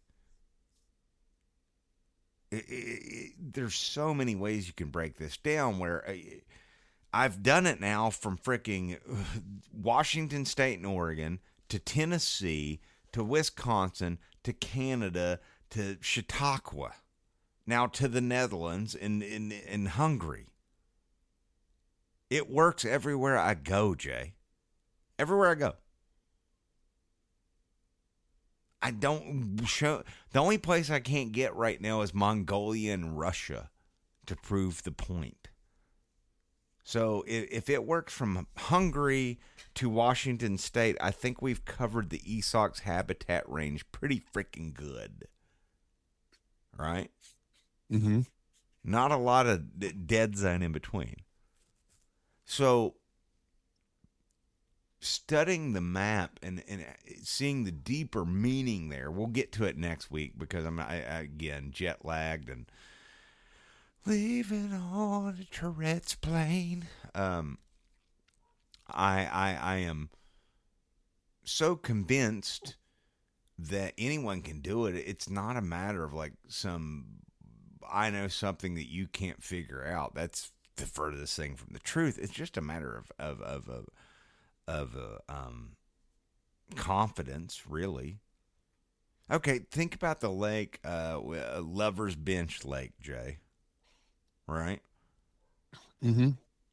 It, it, it, there's so many ways you can break this down where uh, I've done it now from freaking Washington State and Oregon to Tennessee to Wisconsin to Canada to Chautauqua, now to the Netherlands and in, in, in Hungary. It works everywhere I go, Jay. Everywhere I go. I don't show. The only place I can't get right now is Mongolia and Russia to prove the point. So if, if it works from Hungary to Washington State, I think we've covered the Esox habitat range pretty freaking good. Right? Mm-hmm. Not a lot of d- dead zone in between. So studying the map and, and seeing the deeper meaning there, we'll get to it next week because I'm I, I, again jet lagged and leaving on a Tourette's plane. Um, I I I am so convinced that anyone can do it. It's not a matter of like some I know something that you can't figure out. That's the furthest thing from the truth. It's just a matter of of of of, of uh, um confidence, really. Okay, think about the lake, uh, Lover's Bench Lake, Jay. Right? Mm-hmm.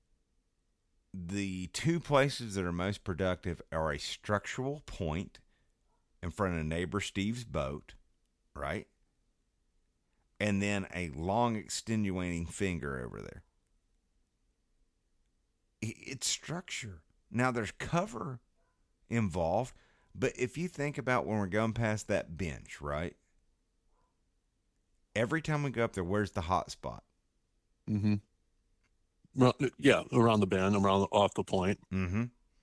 The two places that are most productive are a structural point in front of neighbor Steve's boat, right? And then a long extenuating finger over there. It's structure. Now there's cover involved, but if you think about when we're going past that bench, right? Every time we go up there, where's the hot spot? Mm-hmm. Well, yeah, around the bend, around the, off the point. Mm-hmm.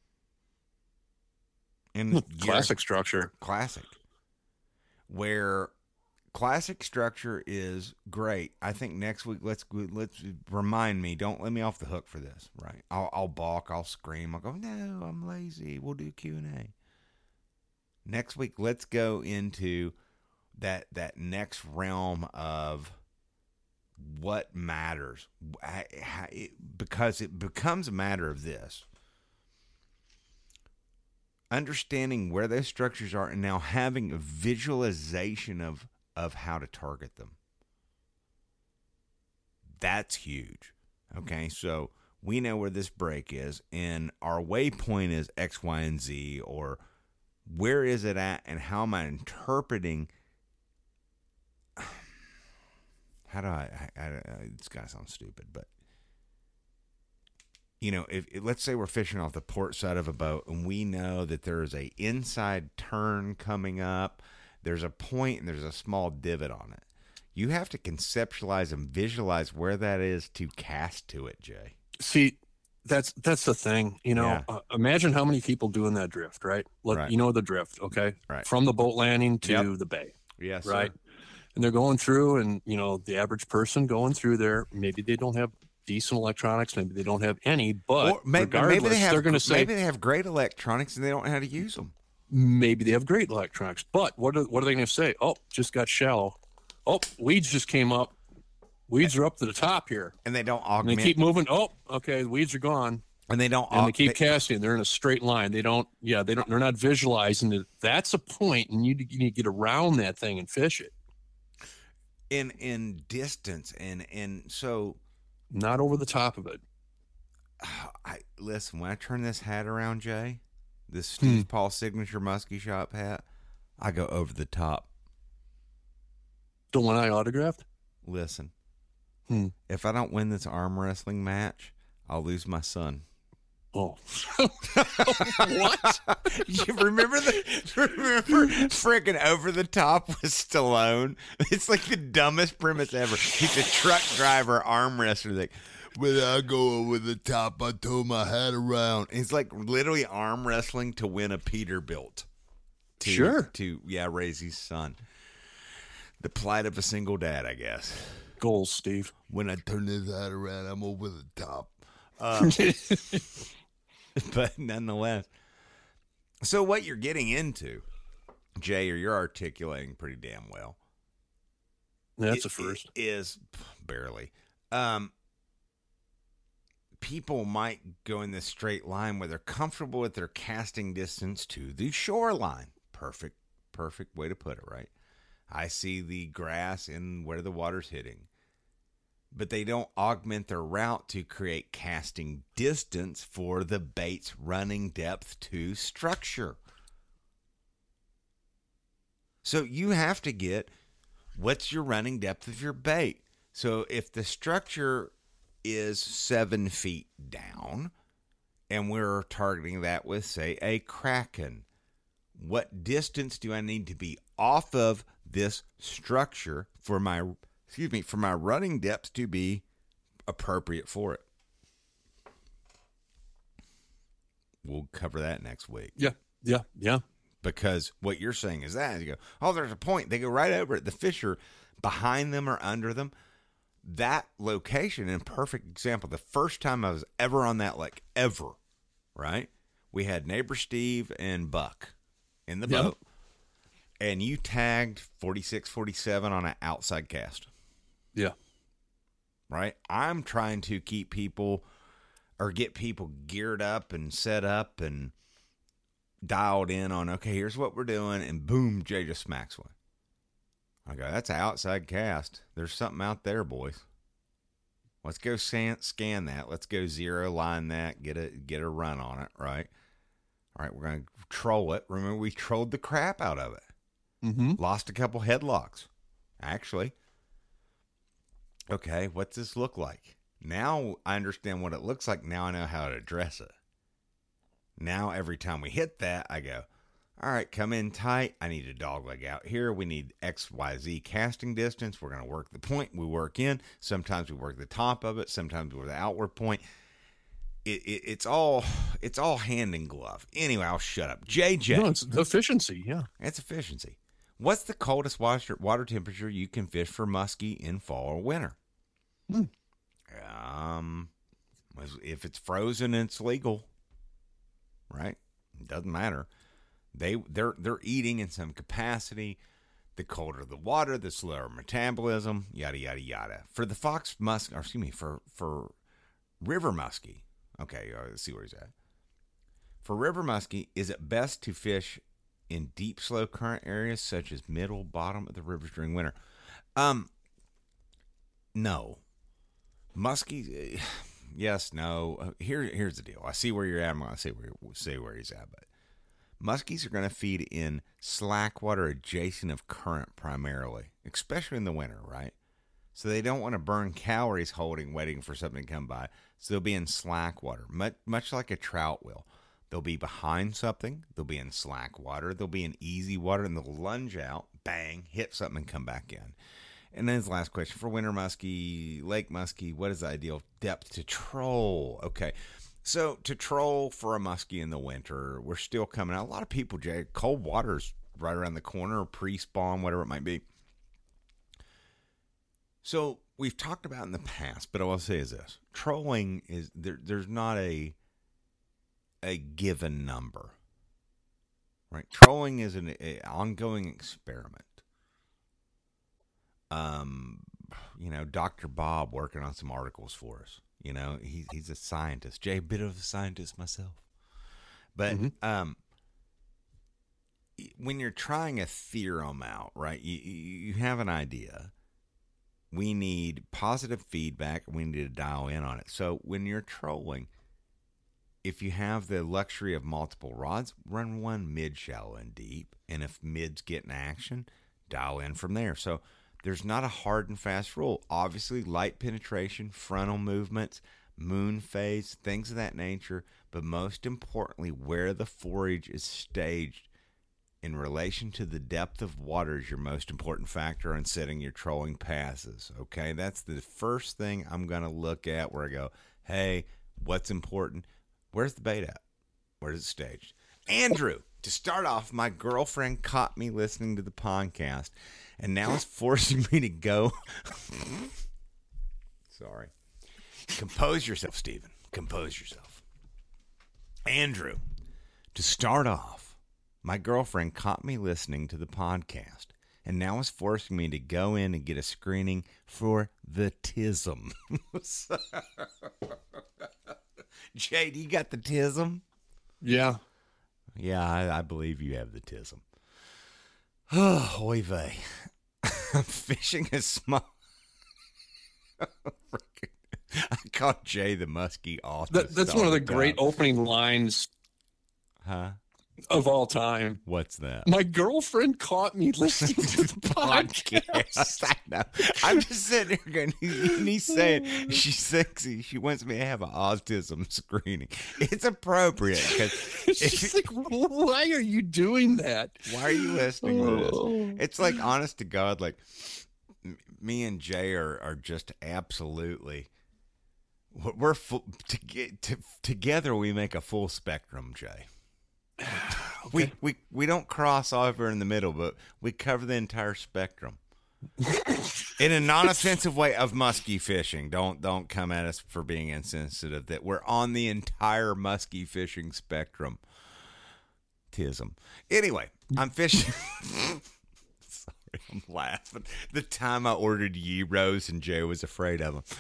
And classic structure. Classic. Where classic structure is great. I think next week let's let's remind me. Don't let me off the hook for this. Right? I'll I'll balk. I'll scream. I'll go. No, I'm lazy. We'll do Q and A. Next week, let's go into that that next realm of what matters, because it becomes a matter of this. Understanding where those structures are and now having a visualization of, of how to target them. That's huge. Okay, so we know where this break is, and our waypoint is X, Y, and Z, or where is it at, and how am I interpreting? How do I, I, I it's got to sound stupid, but, you know, if, if let's say we're fishing off the port side of a boat and we know that there is a inside turn coming up, there's a point and there's a small divot on it. You have to conceptualize and visualize where that is to cast to it, Jay. See, that's that's the thing, you know. Yeah. Uh, imagine how many people doing that drift, right? Like, right. You know the drift, okay? Right. From the boat landing to yep. the bay. Yes, right. Sir. And they're going through, and you know, the average person going through there, maybe they don't have decent electronics, maybe they don't have any, but or maybe, regardless, maybe they have, they're going to say maybe they have great electronics and they don't know how to use them. Maybe they have great electronics, but what are, what are they going to say? Oh, just got shallow. Oh, weeds just came up. Weeds are up to the top here, and they don't augment. And they keep moving. Oh, okay, the weeds are gone. And they don't. And they keep they, casting. They're in a straight line. They don't. Yeah, they don't. They're not visualizing it. That's a point, and you, you need to get around that thing and fish it. In in distance, and and so, not over the top of it. I listen. When I turn this hat around, Jay, this Steve hmm. Paul signature Muskie Shop hat, I go over the top. The one I autographed? Listen, hmm. if I don't win this arm wrestling match, I'll lose my son. Oh, what? You remember the remember freaking Over the Top with Stallone? It's like the dumbest premise ever. He's a truck driver, arm wrestler. Like, When I go over the top, I throw my hat around. It's like literally arm wrestling to win a Peterbilt. To, Sure. To, yeah, raise his son. The plight of a single dad, I guess. Goals, Steve. When I turn this hat around, I'm over the top. Uh, but nonetheless. So what you're getting into, Jay, or you're articulating pretty damn well. That's it, a first. Is barely. Um, people might go in this straight line where they're comfortable with their casting distance to the shoreline. Perfect, perfect way to put it, right? I see the grass in where the water's hitting. But they don't augment their route to create casting distance for the bait's running depth to structure. So you have to get what's your running depth of your bait. So if the structure is seven feet down and we're targeting that with, say, a Kraken, what distance do I need to be off of this structure for my excuse me for my running depth to be appropriate for it? We'll cover that next week. Yeah, yeah, yeah. Because what you're saying is that you go, oh, there's a point. They go right over it. The fish are behind them or under them. That location, in perfect example, the first time I was ever on that lake, ever, right? We had neighbor Steve and Buck in the Yep. boat. And you tagged forty-six, forty-seven on an outside cast. Yeah. Right? I'm trying to keep people or get people geared up and set up and dialed in on, okay, here's what we're doing. And boom, Jay just smacks one. I go, that's an outside cast. There's something out there, boys. Let's go scan, scan that. Let's go zero line that, get a, get a run on it, right? All right, we're going to troll it. Remember, we trolled the crap out of it. Mm-hmm. Lost a couple headlocks, actually. Okay, what's this look like? Now I understand what it looks like. Now I know how to address it. Now every time we hit that, I go, all right, come in tight. I need a dog leg out here. We need X, Y, Z casting distance. We're going to work the point. We work in. Sometimes we work the top of it. Sometimes we're the outward point. It, it, it's all it's all hand in glove. Anyway, I'll shut up. J J. No, it's efficiency. Yeah. It's efficiency. What's the coldest water, water temperature you can fish for muskie in fall or winter? Hmm. Um, if it's frozen and it's legal, right? It doesn't matter. They they're they're eating in some capacity. The colder the water, the slower metabolism. Yada yada yada. For the fox musk, or excuse me, for for river muskie. Okay, uh, let's see where he's at. For river muskie, is it best to fish in deep, slow current areas such as middle, bottom of the rivers during winter? Um, no. Muskie, yes, no. Uh, Here, here's the deal. I see where you're at. I'm going to say where, say where he's at, but muskies are going to feed in slack water adjacent of current primarily, especially in the winter, right? So they don't want to burn calories holding, waiting for something to come by. So they'll be in slack water, much, much like a trout will. They'll be behind something. They'll be in slack water. They'll be in easy water, and they'll lunge out, bang, hit something, and come back in. And then his last question, for winter muskie, lake muskie, what is the ideal depth to troll? Okay, so to troll for a muskie in the winter, we're still coming out. A lot of people, Jay, cold water's right around the corner, pre-spawn, whatever it might be. So we've talked about in the past, but all I'll say is this. Trolling is, there, there's not a a given number, right? Trolling is an a ongoing experiment. Um, you know, Doctor Bob working on some articles for us. You know, he's he's a scientist. Jay, a bit of a scientist myself. But mm-hmm. um, when you're trying a theorem out, right? You you have an idea. We need positive feedback. We need to dial in on it. So when you're trolling, if you have the luxury of multiple rods, run one mid, shallow, and deep. And if mid's getting action, dial in from there. So there's not a hard and fast rule. Obviously, light penetration, frontal movements, moon phase, things of that nature. But most importantly, where the forage is staged in relation to the depth of water is your most important factor in setting your trolling passes. Okay, that's the first thing I'm going to look at where I go, hey, what's important? Where's the bait at? Where's it staged? Andrew, to start off, my girlfriend caught me listening to the podcast and now is forcing me to go. Sorry. Compose yourself, Stephen. Compose yourself. Andrew, to start off, my girlfriend caught me listening to the podcast and now is forcing me to go in and get a screening for the tism. Jay, do you got the tism? Yeah. Yeah, I, I believe you have the tism. Oh, oy vey. I'm fishing a small... I called Jay the musky off. That, that's one of the great opening lines huh? of all time. What's that? My girlfriend caught me listening to the podcast. I know. I'm just sitting here going, and he's saying she's sexy. She wants me to have an autism screening. It's appropriate because she's like, why are you doing that? Why are you listening to Oh. this? It's like, honest to God, like m- me and Jay are, are just absolutely. We're full, to get, to, together. We make a full spectrum, Jay. Okay. We, we we don't cross over in the middle, but we cover the entire spectrum in a non-offensive way of musky fishing. Don't don't come at us for being insensitive. That we're on the entire musky fishing spectrum. Tism. Anyway, I'm fishing. Sorry, I'm laughing. The time I ordered gyros and Jay was afraid of them.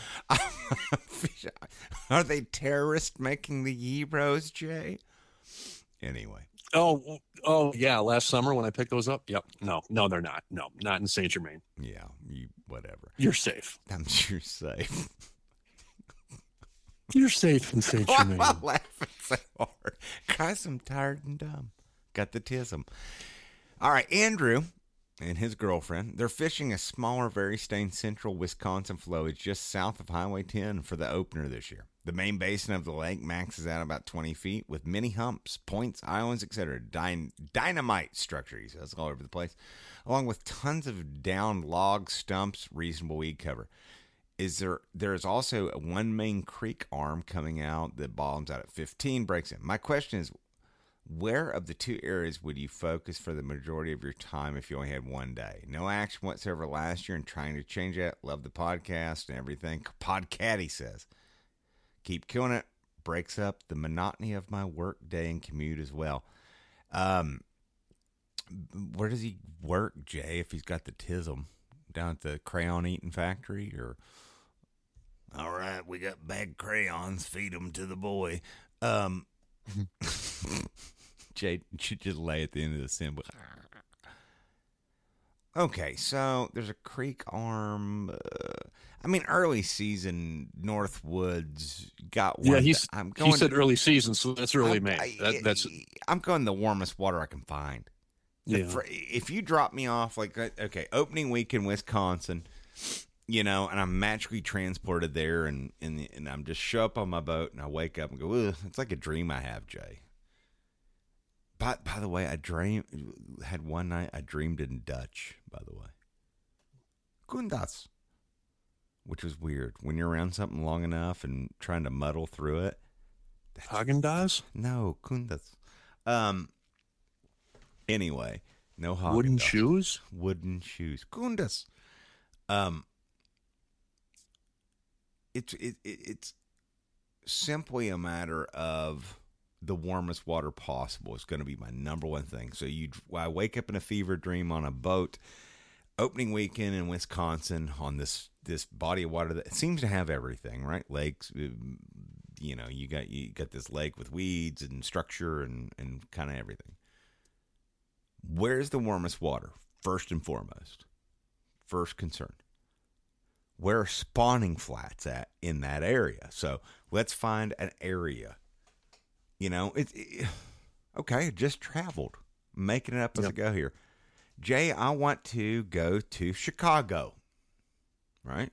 Are they terrorists making the gyros, Jay? Anyway. Oh, oh yeah. Last summer when I picked those up. Yep. No, no, they're not. No, not in Saint Germain. Yeah, you whatever. You're safe. I'm sure safe. You're safe in Saint Why Germain. am I laughing so hard? Cause I'm tired and dumb. Got the tism. All right, Andrew and his girlfriend, they're fishing a smaller, very stained central Wisconsin flowage just south of Highway ten for the opener this year. The main basin of the lake maxes out about twenty feet with many humps, points, islands, et cetera. Dyn- dynamite structure, he says, all over the place, along with tons of downed logs, stumps, reasonable weed cover. Is there? There is also a one main creek arm coming out that bottoms out at fifteen, breaks in. My question is, where of the two areas would you focus for the majority of your time if you only had one day? No action whatsoever last year and trying to change that. Love the podcast and everything. Podcatty says. Keep killing it. Breaks up the monotony of my work day and commute as well. Um, where does he work, Jay, if he's got the tism? Down at the crayon eating factory? Or, all right, we got bag crayons. Feed them to the boy. Um, Jay should just lay at the end of the symbol. Okay, so there's a creek arm. Uh, I mean, early season Northwoods got one. Yeah, he's, I'm going he said to, early season, so that's early I'm, May. I, That, that's I'm going the warmest water I can find. yeah. If, if you drop me off, like, okay, opening week in Wisconsin, you know, and I'm magically transported there, and and, the, and I'm just show up on my boat, and I wake up and go, ugh, it's like a dream I have, Jay. By, by the way, I dream had one night I dreamed in Dutch, by the way. Kundas. Which was weird. When you're around something long enough and trying to muddle through it. Haagen-Dazs? No, Kundas. Um, anyway, no Haagen-Dazs. Wooden shoes? Wooden shoes. Kundas. Um, it's, it, it, it's simply a matter of the warmest water possible. It's going to be my number one thing. So you, I wake up in a fever dream on a boat, opening weekend in Wisconsin on this this body of water that seems to have everything, right? Lakes, you know, you got you got this lake with weeds and structure and and kind of everything. Where's the warmest water? First and foremost, first concern. Where are spawning flats at in that area? So let's find an area. You know, it's it, okay. Just traveled, making it up as yep. I go here. Jay, I want to go to Chicago. Right?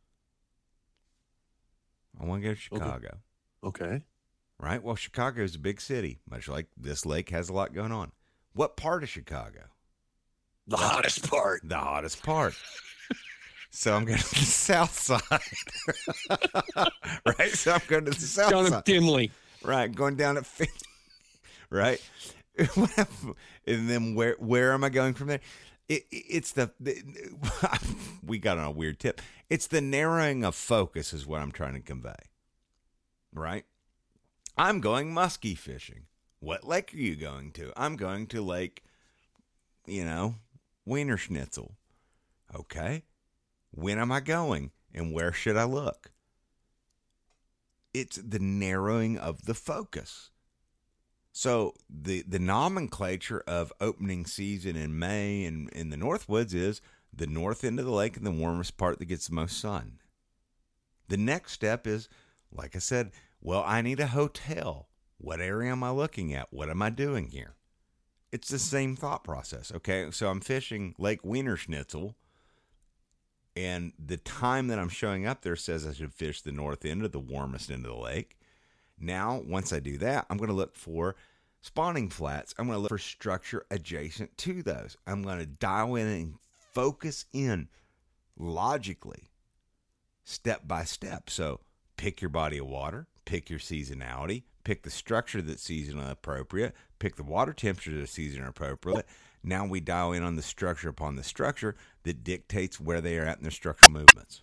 I want to go to Chicago. Okay. okay. Right? Well, Chicago is a big city, much like this lake has a lot going on. What part of Chicago? The hottest part. The hottest part. So I'm going to the south side. Right? So I'm going to the south Down side. in Dinley. Right. Going down at Fin- right? And then where where am I going from there? It, it, it's the, the we got on a weird tip. It's the narrowing of focus is what I'm trying to convey. Right? I'm going muskie fishing. What lake are you going to? I'm going to Lake, you know, Wiener Schnitzel. Okay. When am I going? And where should I look? It's the narrowing of the focus. So the, the nomenclature of opening season in May and in the Northwoods is the north end of the lake and the warmest part that gets the most sun. The next step is, like I said, well, I need a hotel. What area am I looking at? What am I doing here? It's the same thought process. Okay, so I'm fishing Lake Wiener Schnitzel, and the time that I'm showing up there says I should fish the north end or the warmest end of the lake. Now, once I do that, I'm going to look for spawning flats. I'm going to look for structure adjacent to those. I'm going to dial in and focus in logically, step by step. So pick your body of water, pick your seasonality, pick the structure that's seasonally appropriate, pick the water temperature that's seasonally appropriate. Now we dial in on the structure upon the structure that dictates where they are at in their structural movements.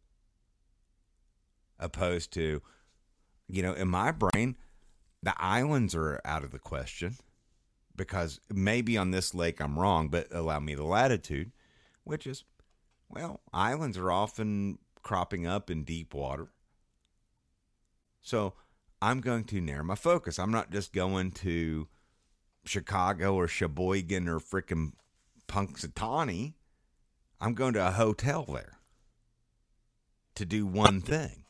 Opposed to, you know, in my brain, the islands are out of the question because maybe on this lake I'm wrong, but allow me the latitude, which is, well, islands are often cropping up in deep water. So I'm going to narrow my focus. I'm not just going to Chicago or Sheboygan or frickin' Punxsutawney. I'm going to a hotel there to do one thing.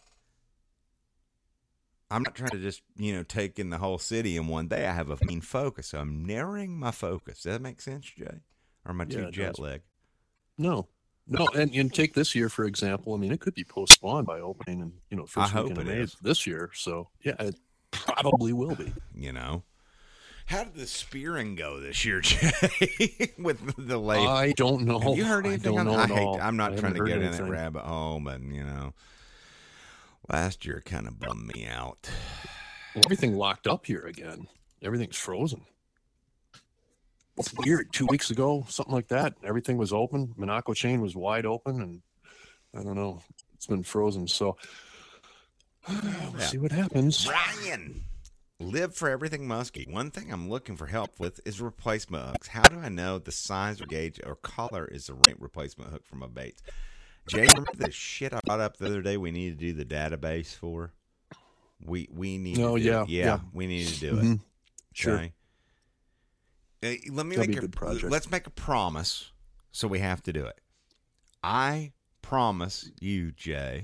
I'm not trying to just, you know, take in the whole city in one day. I have a main focus. So I'm narrowing my focus. Does that make sense, Jay? Or am I too Yeah, jet lagged? No. No, and, and take this year, for example. I mean, it could be postponed by opening and, you know, first I weekend hope of it May is. this year. So, yeah, it probably will be. You know? How did the spearing go this year, Jay? With the lake? I don't know. Have you heard I anything don't on know that? I at hate, all. I'm not I trying to haven't get heard in that anything. rabbit hole, but, you know, last year kind of bummed me out. Well, everything locked up here again. Everything's frozen. It's weird. Two weeks ago, something like that, everything was open. Monaco chain was wide open, and I don't know. It's been frozen. So we'll Yeah. see what happens. Brian, live for everything musky. One thing I'm looking for help with is replacement hooks. How do I know the size or gauge or color is the right replacement hook for my baits? Jay, remember the shit I brought up the other day we need to do the database for? We we need Oh, to do yeah, it. Yeah, yeah. we need to do it. Mhm. Sure. Okay? Uh, let me That'd make be a good project. Let's make a promise, so we have to do it. I promise you, Jay,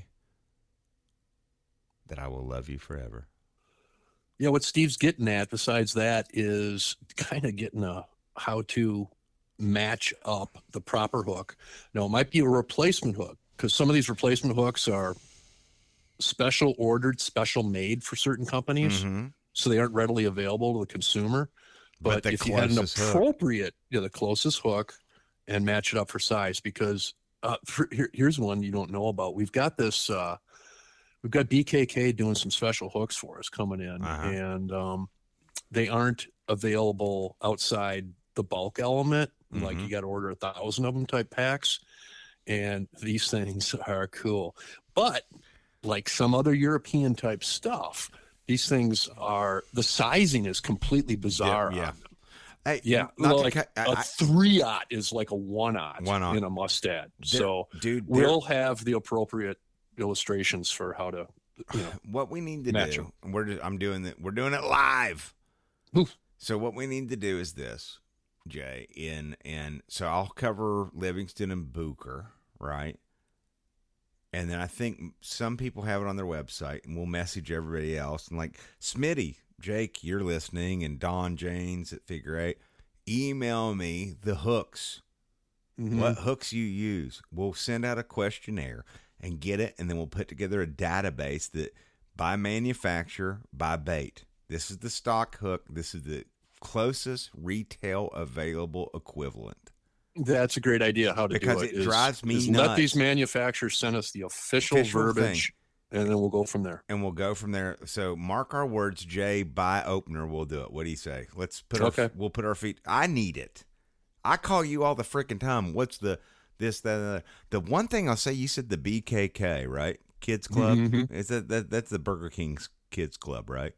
that I will love you forever. Yeah, what Steve's getting at besides that is kind of getting a how to match up the proper hook. Now, it might be a replacement hook because some of these replacement hooks are special ordered, special made for certain companies, Mhm. so they aren't readily available to the consumer. But But, the if you had an closest hook. appropriate, you know, the closest hook and match it up for size, because uh, for, here, here's one you don't know about. We've got this, uh, we've got B K K doing some special hooks for us coming in, Uh-huh. and um, they aren't available outside the bulk element. Like Mhm. you got to order a thousand of them type packs, and these things are cool. But like some other European type stuff, these things are, the sizing is completely bizarre. Yeah, yeah. on them. Hey, Yeah, not well, to like cut- I- a I- three aught is like a one aught One aught. in a mustad. There- So dude, there- we'll have the appropriate illustrations for how to, you know. what we need to match do, 'em. and we're just, I'm doing it. We're doing it live. Oof. So what we need to do is this, Jay. In and so I'll cover Livingston and Booker, right? And then I think some people have it on their website, and we'll message everybody else. And like Smitty, Jake, you're listening, and Don Janes at Figure Eight, email me the hooks. Mhm. What hooks you use. We'll send out a questionnaire and get it, and then we'll put together a database that by manufacturer, by bait. This is the stock hook. This is the closest retail available equivalent. That's a great idea. How to because do it? it is, drives me is nuts. Let these manufacturers send us the official, Official verbiage, thing. and then we'll go from there. And we'll go from there. So mark our words, Jay. By opener, we'll do it. What do you say? Let's put our. Okay. We'll put our feet. I need it. I call you all the freaking time. What's the this that, that the one thing I'll say? You said the B K K, right? Kids Club. Mm-hmm. Is that, that that's the Burger King's Kids Club, right?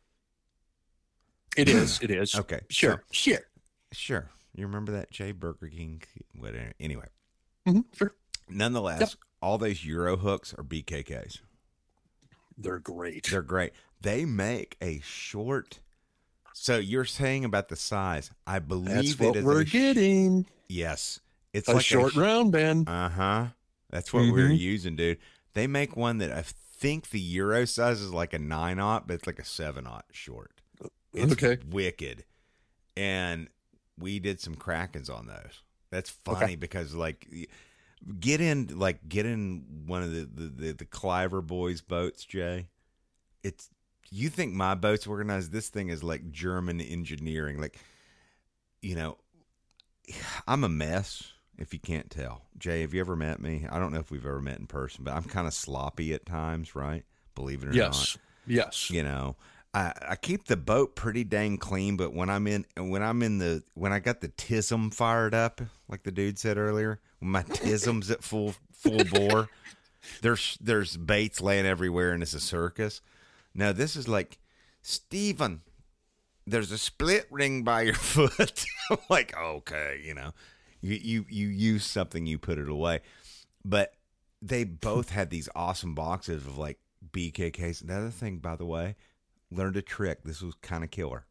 It is. It is. Okay. Sure. So, sure. Sure. You remember that, Jay? Burger King? Whatever. Anyway. Mm-hmm. Sure. Nonetheless, Yep. all those Euro hooks are B K Ks. They're great. They're great. They make a short. So you're saying about the size. I believe That's it what is we're a sh- getting. Yes. It's A like short a sh- round bend. Uh-huh. That's what Mm-hmm. we're using, dude. They make one that I think the Euro size is like a nine aught, but it's like a seven aught short. It's Okay. wicked. And we did some Krakens on those. That's funny Okay. because like get in like get in one of the the, the, the Cliver boys boats, Jay. It's you think my boat's organized. This thing is like German engineering. Like, you know, I'm a mess if you can't tell. Jay, have you ever met me? I don't know if we've ever met in person, but I'm kind of sloppy at times, right? Believe it or Yes. not. Yes. You know, I, I keep the boat pretty dang clean, but when I'm in when I'm in the when I got the tism fired up, like the dude said earlier, when my tism's at full full bore, there's there's baits laying everywhere and it's a circus. Now this is like, Steven, there's a split ring by your foot. I'm like, okay, you know. You you you use something, you put it away. But they both had these awesome boxes of like B K Ks. Another thing, by the way, learned a trick. This was kind of killer.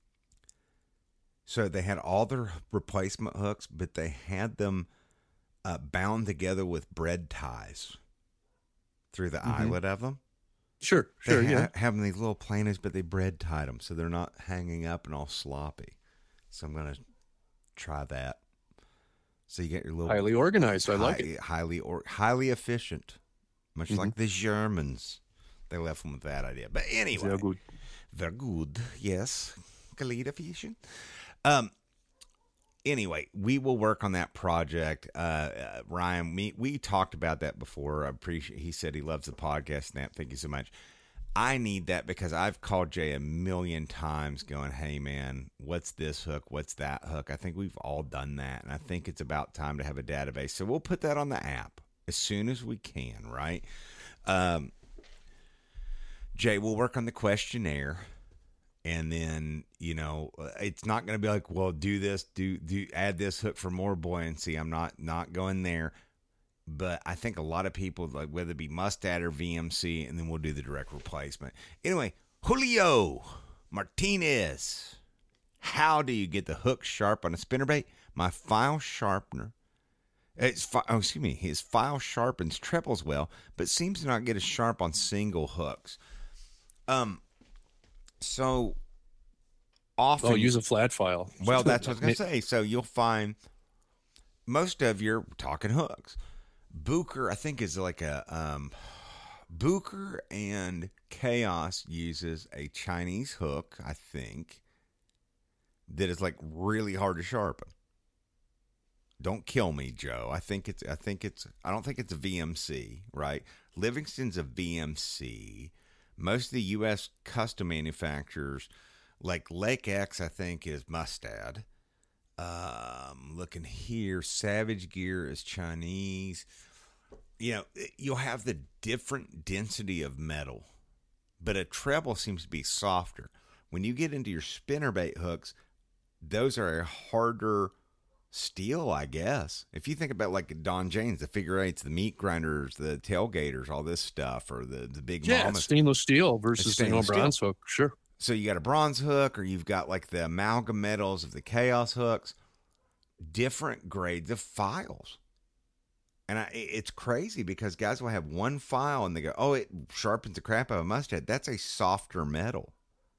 So they had all their replacement hooks, but they had them uh, bound together with bread ties through the Mm-hmm. eyelet of them. Sure. They Sure. ha- Yeah. have these little planers, but they bread tied them, so they're not hanging up and all sloppy. So I'm gonna try that. So you get your little Highly organized. I high, like it. highly or highly efficient, much Mhm. like the Germans. They left them with that idea. But anyway, Sehr good. they're good. Yes, Khalid efficient. Um. Anyway, we will work on that project. Uh, uh, Ryan, we we talked about that before. I appreciate. He said he loves the podcast. Snap, thank you so much. I need that because I've called Jay a million times going, hey, man, what's this hook? What's that hook? I think we've all done that, and I think it's about time to have a database. So we'll put that on the app as soon as we can, right? Um, Jay, we'll work on the questionnaire, and then, you know, it's not going to be like, well, do this, do do add this hook for more buoyancy. I'm not not going there. But I think a lot of people, like whether it be Mustad or V M C, and then we'll do the direct replacement. Anyway, Julio Martinez, how do you get the hook sharp on a spinnerbait? My file sharpener, it's fi- oh, excuse me, his file sharpens trebles well, but seems to not get as sharp on single hooks. Um, so often, Oh, use a flat file. well, that's what I was going to say. So you'll find most of your talking hooks. Booker, I think, is like a um, Booker and Chaos uses a Chinese hook, I think, that is like really hard to sharpen. Don't kill me, Joe. I think it's. I think it's. I don't think it's a V M C, right? Livingston's a V M C. Most of the U S custom manufacturers, like Lake X, I think, is Mustad. Um, looking here, Savage Gear is Chinese. You know, you'll have the different density of metal, but a treble seems to be softer. When you get into your spinnerbait hooks, those are a harder steel, I guess. If you think about like Don James, the figure eights, the meat grinders, the tailgaters, all this stuff, or the, the big Yeah, mamas. stainless steel versus you know stainless bronze hook. Sure. So you got a bronze hook, or you've got like the amalgam metals of the Chaos hooks, different grades of files. And I, it's crazy because guys will have one file and they go, oh, it sharpens the crap out of a Mustad. That's a softer metal.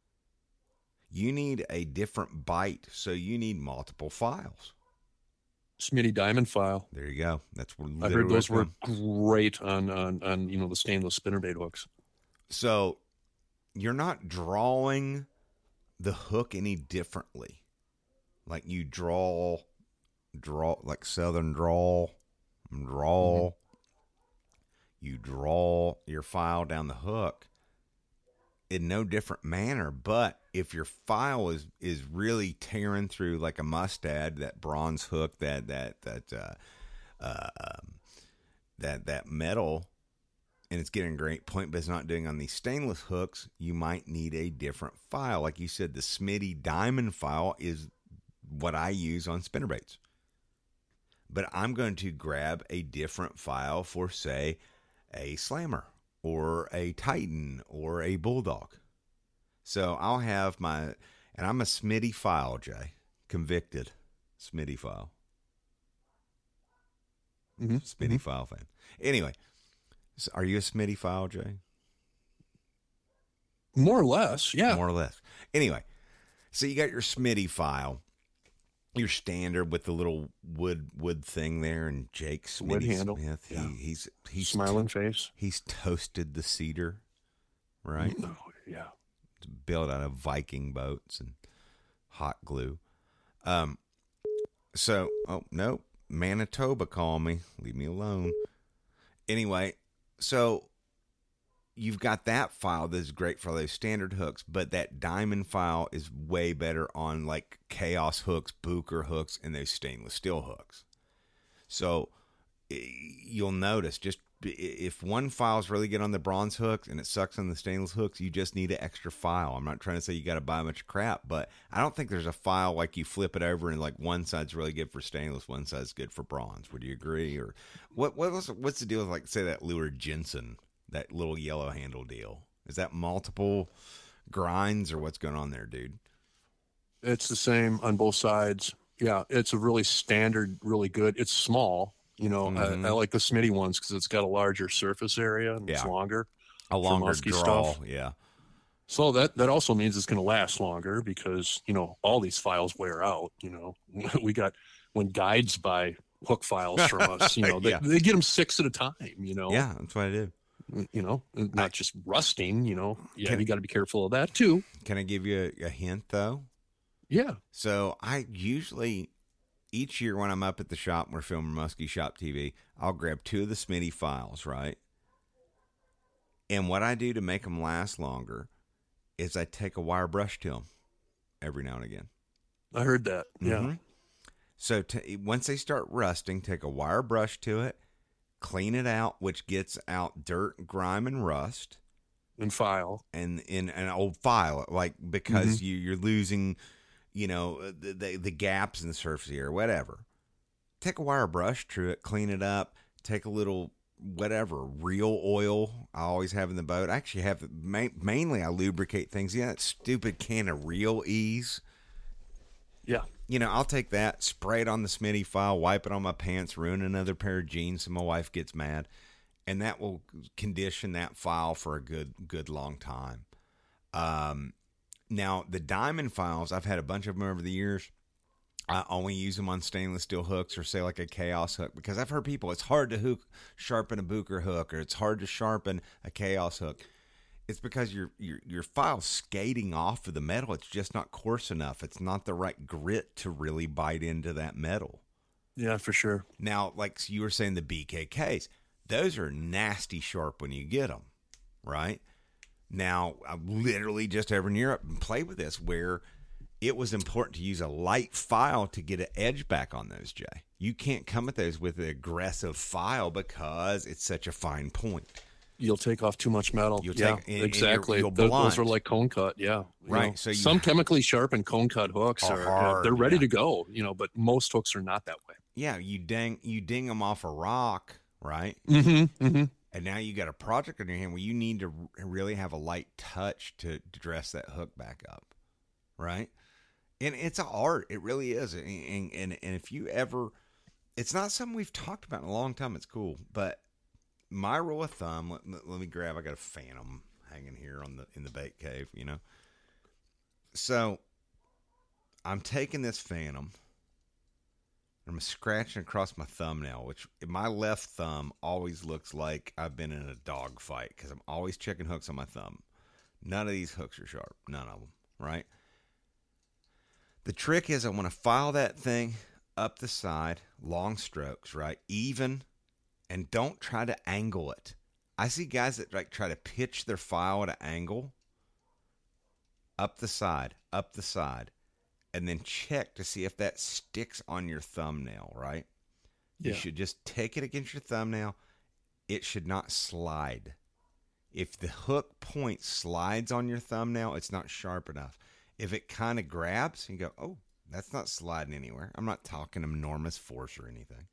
You need a different bite, so you need multiple files. Smitty diamond file. There you go. That's what I heard those were great on, on on you know the stainless spinnerbait hooks. So you're not drawing the hook any differently. Like you draw, draw, like Southern draw, draw. Mm-hmm. You draw your file down the hook in no different manner. But if your file is, is really tearing through like a mustad, that bronze hook, that that that uh, uh, um, that that metal, and it's getting a great point, but it's not doing on these stainless hooks, you might need a different file. Like you said, the Smitty Diamond file is what I use on spinnerbaits. But I'm going to grab a different file for, say, a Slammer or a Titan or a Bulldog. So I'll have my, and I'm a Smitty file, Jay. Convicted Smitty file. Mm-hmm. Smitty mm-hmm. file fan. Anyway, so are you a Smitty file, Jay? More or less, yeah. More or less. Anyway, so you got your Smitty file. Your standard with the little wood wood thing there, and Jake Smitty wood handle. Smith. He, yeah. He's he's smiling to- face. He's toasted the cedar, right? Oh, yeah. It's built out of Viking boats and hot glue. Um. So, oh no, Manitoba, call me. Leave me alone. Anyway, so you've got that file that's great for those standard hooks, but that diamond file is way better on like Chaos hooks, Booker hooks, and those stainless steel hooks. So you'll notice, just if one file's really good on the bronze hooks and it sucks on the stainless hooks, you just need an extra file. I'm not trying to say you got to buy a bunch of crap, but I don't think there's a file like you flip it over and like one side's really good for stainless, one side's good for bronze. Would you agree? Or what? What was what's the deal with, like, say, that Lure Jensen? That little yellow handle deal. Is that multiple grinds or what's going on there, dude? It's the same on both sides. Yeah, it's a really standard, really good. It's small. You know, mm-hmm. I, I like the Smitty ones because it's got a larger surface area and yeah. it's longer. A longer draw, stuff. yeah. So that, that also means it's going to last longer because, you know, all these files wear out. You know, we got, when guides buy hook files from us, you know, they, yeah. they get them six at a time, you know. Yeah, that's what I do. You know, not just rusting, you know. Yeah, can, you got to be careful of that too. Can I give you a, a hint though? Yeah. So I usually, each year when I'm up at the shop and we're filming Muskie Shop T V, I'll grab two of the Smitty files, right? And what I do to make them last longer is I take a wire brush to them every now and again. I heard that. Yeah. Mm-hmm. So t- once they start rusting, take a wire brush to it, clean it out, which gets out dirt, grime, and rust. And file. And in an old file, like, because mm-hmm. you, you're losing, you know, the, the the gaps in the surface here, or whatever. Take a wire brush to it, clean it up, take a little, whatever, real oil I always have in the boat. I actually have, ma- mainly I lubricate things. Yeah, that stupid can of Real Ease. Yeah. You know, I'll take that, spray it on the Smitty file, wipe it on my pants, ruin another pair of jeans so my wife gets mad. And that will condition that file for a good, good long time. Um, now, the diamond files, I've had a bunch of them over the years. I only use them on stainless steel hooks or, say, like a Chaos hook. Because I've heard people, it's hard to hook, sharpen a Booker hook, or it's hard to sharpen a Chaos hook. It's because your your your file's skating off of the metal. It's just not coarse enough. It's not the right grit to really bite into that metal. Yeah, for sure. Now, like you were saying, the B K Ks, those are nasty sharp when you get them, right? Now, I literally just over in Europe and played with this where it was important to use a light file to get an edge back on those, Jay. You can't come at those with an aggressive file because it's such a fine point. You'll take off too much metal. You'll yeah, take, and, exactly. And you'll, you'll those, those are like cone cut. Yeah, right. Know, so you, some chemically sharpened cone cut hooks are, are hard, they're ready yeah. to go. You know, but most hooks are not that way. Yeah, you ding you ding them off a rock, right? Mm-hmm. Mm-hmm. And now you got a project on your hand where you need to really have a light touch to, to dress that hook back up, right? And it's an art. It really is. And, and and if you ever, it's not something we've talked about in a long time. It's cool, but my rule of thumb. Let, let me grab. I got a Phantom hanging here on the in the bait cave. You know. So I'm taking this Phantom. I'm scratching across my thumbnail, which my left thumb always looks like I've been in a dog fight because I'm always checking hooks on my thumb. None of these hooks are sharp. None of them, right? The trick is I want to file that thing up the side, long strokes, right? Even, and don't try to angle it. I see guys that like try to pitch their file at an angle, up the side, up the side, and then check to see if that sticks on your thumbnail, right? You Yeah. should just take it against your thumbnail. It should not slide. If the hook point slides on your thumbnail, it's not sharp enough. If it kind of grabs, you go, oh, that's not sliding anywhere. I'm not talking enormous force or anything.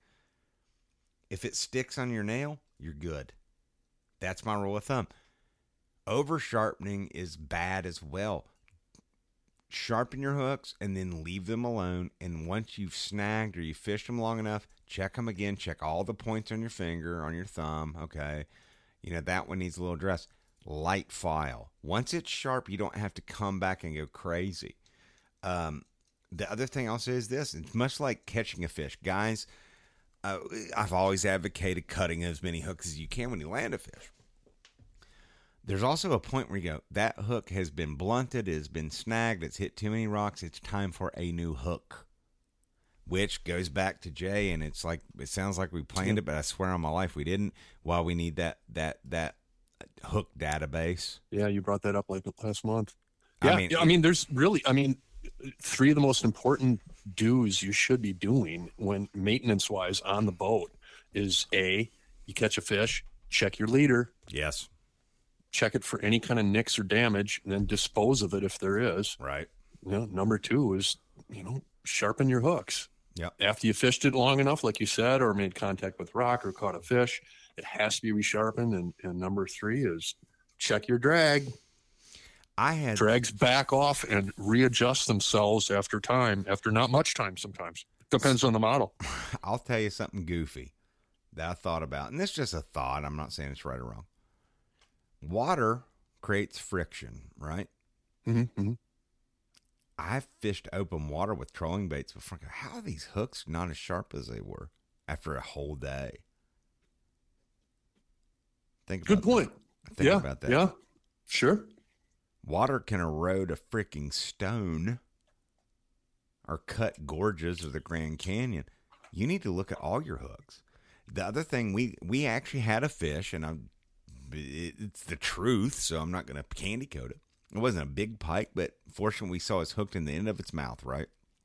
If it sticks on your nail, you're good. That's my rule of thumb. Over sharpening is bad as well. Sharpen your hooks and then leave them alone. And once you've snagged or you fished them long enough, check them again. Check all the points on your finger, on your thumb. Okay. You know, that one needs a little dress. Light file. Once it's sharp, you don't have to come back and go crazy. Um, the other thing I'll say is this. It's much like catching a fish. Guys, uh, I've always advocated cutting as many hooks as you can when you land a fish. There's also a point where you go, that hook has been blunted, it has been snagged, it's hit too many rocks, it's time for a new hook. Which goes back to Jay, and it's like, it sounds like we planned it, but I swear on my life we didn't. While we need that that that hook database. Yeah, you brought that up like last month. I Yeah, mean, yeah, I mean, there's really, I mean, three of the most important do's you should be doing when maintenance-wise on the boat is A, you catch a fish, check your leader, Yes. check it for any kind of nicks or damage, and then dispose of it if there is. Right. You know, number two is, you know, sharpen your hooks. Yep. After you fished it long enough, like you said, or made contact with rock or caught a fish, it has to be resharpened. And, and number three is check your drag. I had Drags back off and readjust themselves after time, after not much time sometimes. Depends on the model. I'll tell you something goofy that I thought about, and this is just a thought. I'm not saying it's right or wrong. Water creates friction, right? Mm-hmm. I've fished open water with trolling baits before. How are these hooks not as sharp as they were after a whole day? Think about Good point. That. Think yeah, about that. Yeah, sure. Water can erode a freaking stone or cut gorges of the Grand Canyon. You need to look at all your hooks. The other thing, we we actually had a fish, and I'm, it's the truth, so I'm not going to candy coat it. It wasn't a big pike, but fortunately we saw it's hooked in the end of its mouth, right?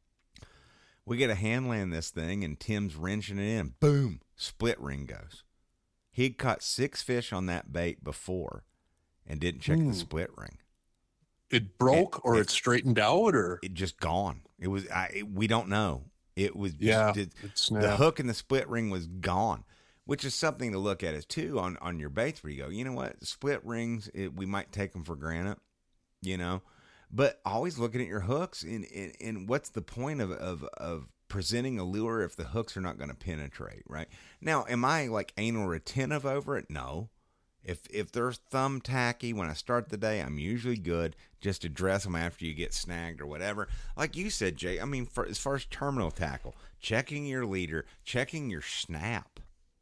We get a hand land this thing, and Tim's wrenching it in. Boom! Split ring goes. He'd caught six fish on that bait before and didn't check Hmm. the split ring. It broke It- or it- it straightened out or It just gone. It was, I, it, we don't know. It was, just- yeah, it- it the snapped. hook and the split ring was gone, which is something to look at as too on, on your baits where you go, you know what, split rings, it, we might take them for granted, you know, but always looking at your hooks and, and, and what's the point of, of, of presenting a lure if the hooks are not going to penetrate, right? Now, am I like anal retentive over it? No. If if they're thumb tacky when I start the day, I'm usually good. Just address them after you get snagged or whatever. Like you said, Jay, I mean, for, as far as terminal tackle, checking your leader, checking your snap,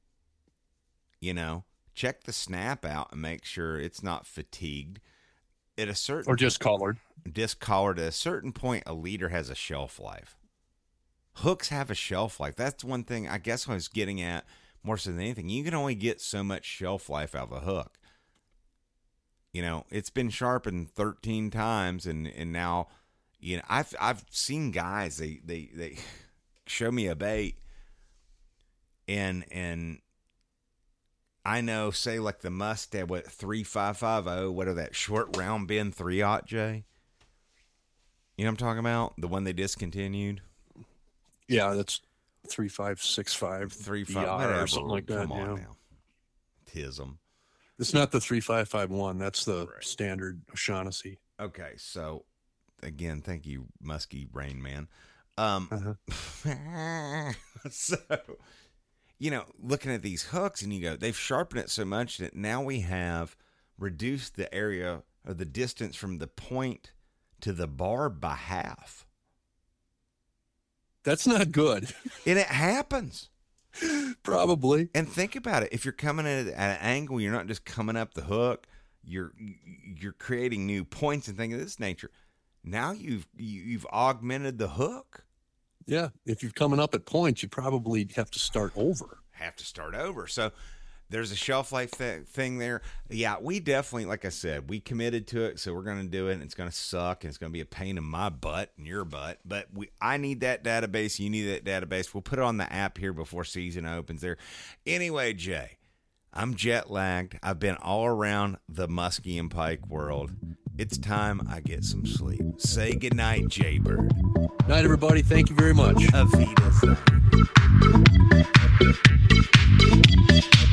you know, check the snap out and make sure it's not fatigued. At a certain Or discolored. discolored, at a certain point, a leader has a shelf life. Hooks have a shelf life. That's one thing I guess I was getting at more so than anything. You can only get so much shelf life out of a hook. You know, it's been sharpened thirteen times, and, and now, you know, I've I've seen guys, they they, they show me a bait, and and I know, say like the Mustad, what three five five zero, what are that short round bend three aught J? You know what I'm talking about? The one they discontinued. Yeah, that's three five six five Three E five, R whatever. or something like that. Come on yeah. now, tism. It's not the three five five one. That's the Right. standard O'Shaughnessy. Okay, so again, thank you, Muskie Rain Man. Um, Uh-huh. so you know, looking at these hooks, and you go, they've sharpened it so much that now we have reduced the area or the distance from the point to the barb by half, That's not good. and it happens. Probably. And think about it. If you're coming at it at an angle, you're not just coming up the hook. You're you're creating new points and things of this nature. now you've you, you've augmented the hook. Yeah, if you're coming up at points, you probably have to start over. Have to start over. So there's a shelf life th- thing there. Yeah, we definitely, like I said, we committed to it, so we're going to do it, and it's going to suck, and it's going to be a pain in my butt and your butt. But we, I need that database. You need that database. We'll put it on the app here before season opens there. Anyway, Jay, I'm jet lagged. I've been all around the Muskie and Pike world. It's time I get some sleep. Say goodnight, Jay Bird. Night, everybody. Thank you very much. Auf Wiedersehen.